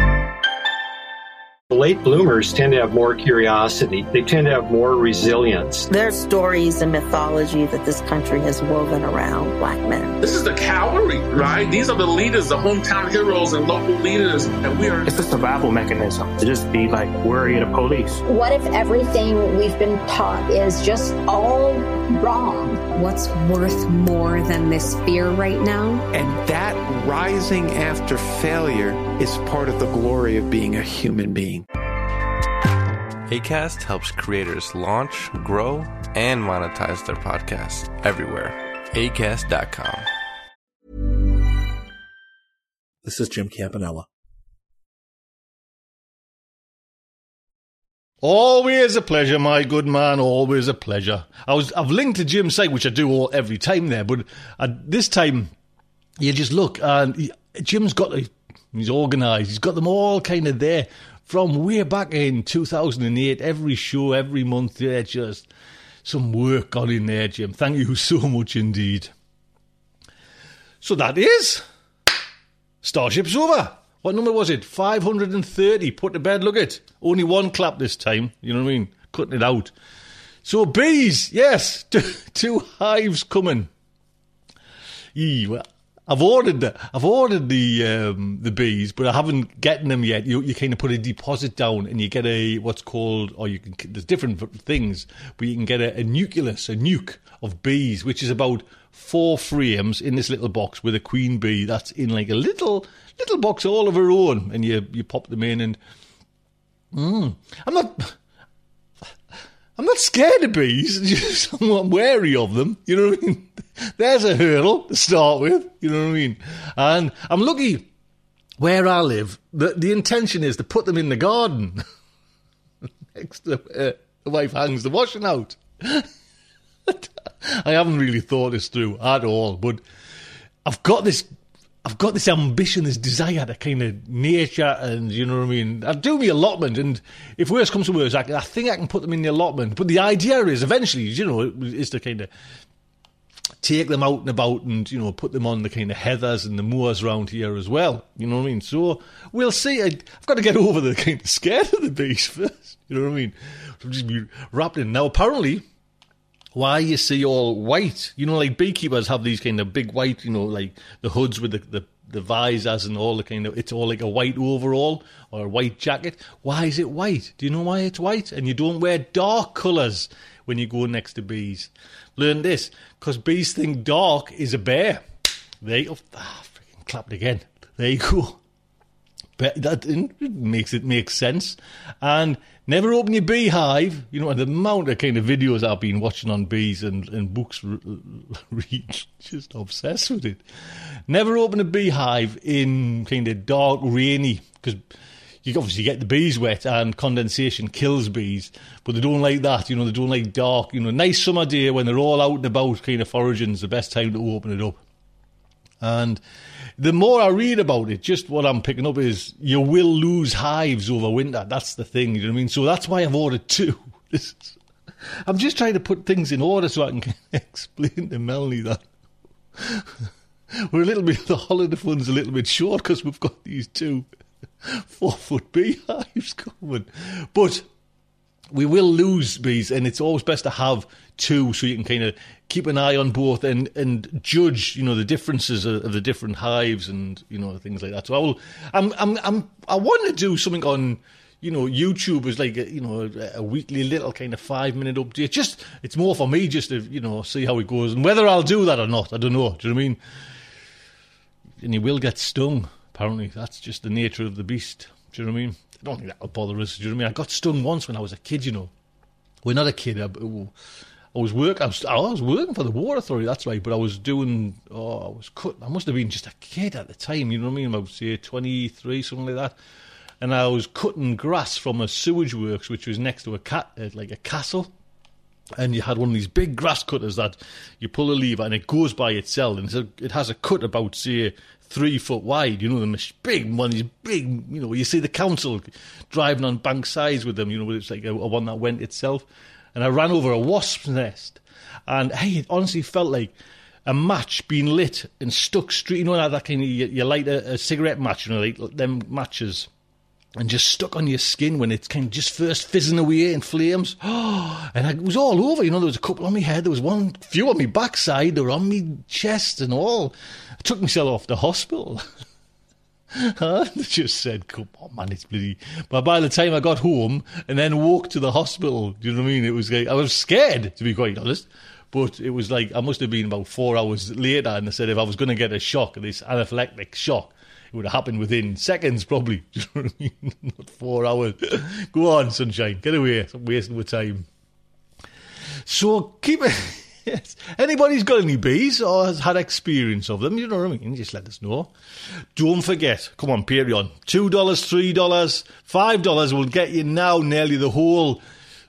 Late bloomers tend to have more curiosity. They tend to have more resilience. There's stories and mythology that this country has woven around black men. This is the cavalry, right? These are the leaders, the hometown heroes and local leaders. And we are... It's a survival mechanism to just be like worried of police. What if everything we've been taught is just all wrong? What's worth more than this fear right now? And that rising after failure is part of the glory of being a human being. Acast helps creators launch, grow, and monetize their podcasts everywhere. Acast dot com. This is Jim Campanella. Always a pleasure, my good man. Always a pleasure. I was, I've linked to Jim's site, which I do all every time there, but uh, this time you just look and he, Jim's got, he's organised. He's got them all kind of there from way back in two thousand eight. Every show, every month, there, just some work got in there, Jim. Thank you so much indeed. So that is Starship Sofa. What number was it? five hundred thirty. Put to bed, look it. Only one clap this time. You know what I mean? Cutting it out. So bees, yes. Two, two hives coming. Yee, well, I've ordered the, I've ordered the um, the bees, but I haven't gotten them yet. You you kind of put a deposit down and you get a, what's called, or you can, there's different things, but you can get a, a nucleus, a nuke of bees, which is about four frames in this little box with a queen bee that's in like a little little box all of her own, and you you pop them in, and mm, I'm not I'm not scared of bees, just I'm wary of them. You know what I mean? There's a hurdle to start with. You know what I mean? And I'm lucky where I live. The the intention is to put them in the garden next to where the wife hangs the washing out. I haven't really thought this through at all, but I've got this I've got this ambition, this desire to kind of nature, and you know what I mean? I do me allotment, and if worse comes to worse, I, I think I can put them in the allotment. But the idea is eventually, you know, is to kind of take them out and about and, you know, put them on the kind of heathers and the moors around here as well. You know what I mean? So we'll see. I, I've got to get over the kind of scared of the bees first. You know what I mean? I'll just be wrapped in. Now, apparently, why you see all white, you know, like beekeepers have these kind of big white, you know, like the hoods with the, the, the visors and all the kind of, it's all like a white overall or a white jacket. Why is it white? Do you know why it's white? And you don't wear dark colours when you go next to bees. Learn this, because bees think dark is a bear. They, oh, ah, freaking clapped again. There you go. that makes it make sense. And never open your beehive. You know, the amount of kind of videos I've been watching on bees and, and books read, just obsessed with it. Never open a beehive in kind of dark, rainy, because you obviously get the bees wet and condensation kills bees, but they don't like that. You know, they don't like dark. You know, nice summer day when they're all out and about kind of foraging is the best time to open it up. And the more I read about it, just what I'm picking up is you will lose hives over winter. That's the thing, you know what I mean? So that's why I've ordered two. This is, I'm just trying to put things in order so I can explain to Melanie that we're a little bit, the holiday fund's a little bit short because we've got these two four-foot beehives coming. But we will lose bees, and it's always best to have two so you can kind of keep an eye on both and, and judge, you know, the differences of, of the different hives and, you know, things like that. So I will, I'm, I'm, I'm, I want to do something on, you know, YouTube as like, a, you know, a, a weekly little kind of five-minute update. Just, it's more for me just to, you know, see how it goes. And whether I'll do that or not, I don't know. Do you know what I mean? And you will get stung, apparently. That's just the nature of the beast. Do you know what I mean? I don't think that'll bother us. Do you know what I mean? I got stung once when I was a kid, you know. Well, not a kid. I, I was work. I was, I was working for the Water Authority. That's right. But I was doing. Oh, I was cut. I must have been just a kid at the time. You know what I mean? I was say twenty-three, something like that. And I was cutting grass from a sewage works, which was next to a cat, uh, like a castle. And you had one of these big grass cutters that you pull a lever and it goes by itself, and it's a, it has a cut about say three foot wide. You know, them big one, these big. You know, you see the council driving on bank sides with them. You know, it's like a, a one that went itself. And I ran over a wasp's nest, and hey, it honestly felt like a match being lit and stuck straight. You know, like that kind of you, you light a, a cigarette match, you know, like them matches. And just stuck on your skin when it's kind of just first fizzing away in flames. Oh, and it was all over, you know, there was a couple on my head, there was one, few on my backside, they were on my chest and all. I took myself off to hospital. Huh? They just said, come on, man, it's bloody... But by the time I got home and then walked to the hospital, do you know what I mean? It was like, I was scared, to be quite honest. But it was like, I must have been about four hours later, and they said if I was going to get a shock, this anaphylactic shock, it would have happened within seconds, probably. Do you know what I mean? Not four hours. Go on, sunshine. Get away. Stop wasting my time. So, keep it... Yes. Anybody's got any bees or has had experience of them, you know what I mean? Just let us know. Don't forget. Come on, Patreon. two dollars, three dollars, five dollars will get you now nearly the whole...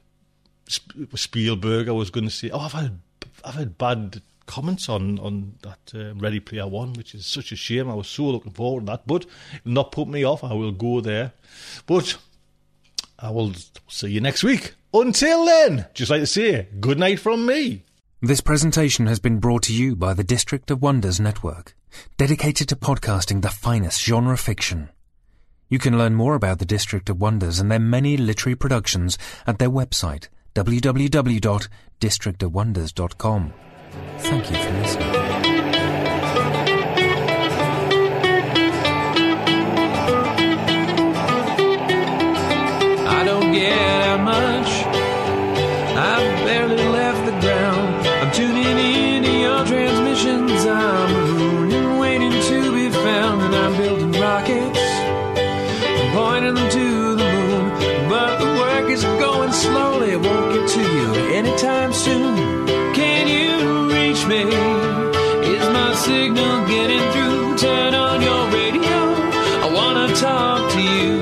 Spielberg, I was going to say. Oh, I've had, I've had bad... comments on, on that uh, Ready Player One, which is such a shame. I was so looking forward to that, but it'll not put me off. I will go there. But I will see you next week. Until then, just like to say, good night from me. This presentation has been brought to you by the District of Wonders Network, dedicated to podcasting the finest genre fiction. You can learn more about the District of Wonders and their many literary productions at their website, w w w dot district of wonders dot com. Thank you for listening. I don't get out much. I've barely left the ground. I'm tuning into your transmissions. I'm marooned and waiting to be found. And I'm building rockets, I'm pointing them to the moon. But the work is going slowly. It won't get to you anytime soon. Can you reach me? Is my signal getting through? Turn on your radio. I wanna talk to you.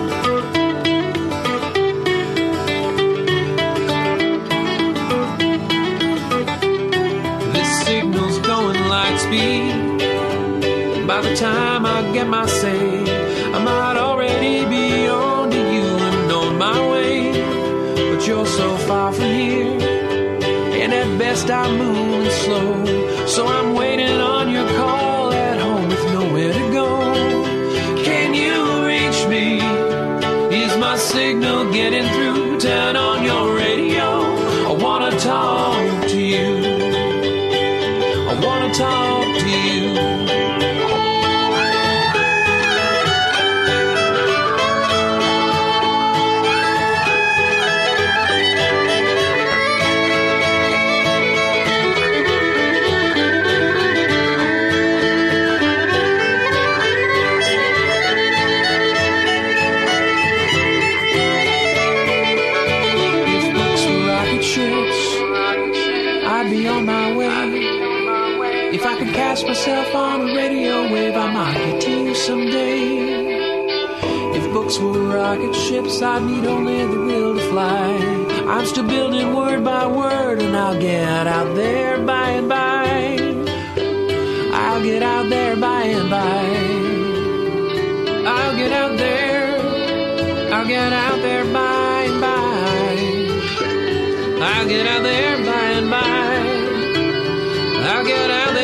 This signal's going light speed. By the time I get my say, I might already be on to you and on my way. But you're so far from here, and at best I'm moving slow. So I'm waiting on your call at home with nowhere to go. Can you reach me? Is my signal getting through? Turn on your radio. I wanna talk to you. I wanna talk to you. on my way. If I could cast myself on a radio wave, I might get to you someday. If books were rocket ships, I'd need only the will to fly. I'm still building word by word, and I'll get out there by and by. I'll get out there by and by. I'll get out there. I'll get out there by and by. I'll get out there by and by. I'll get out there.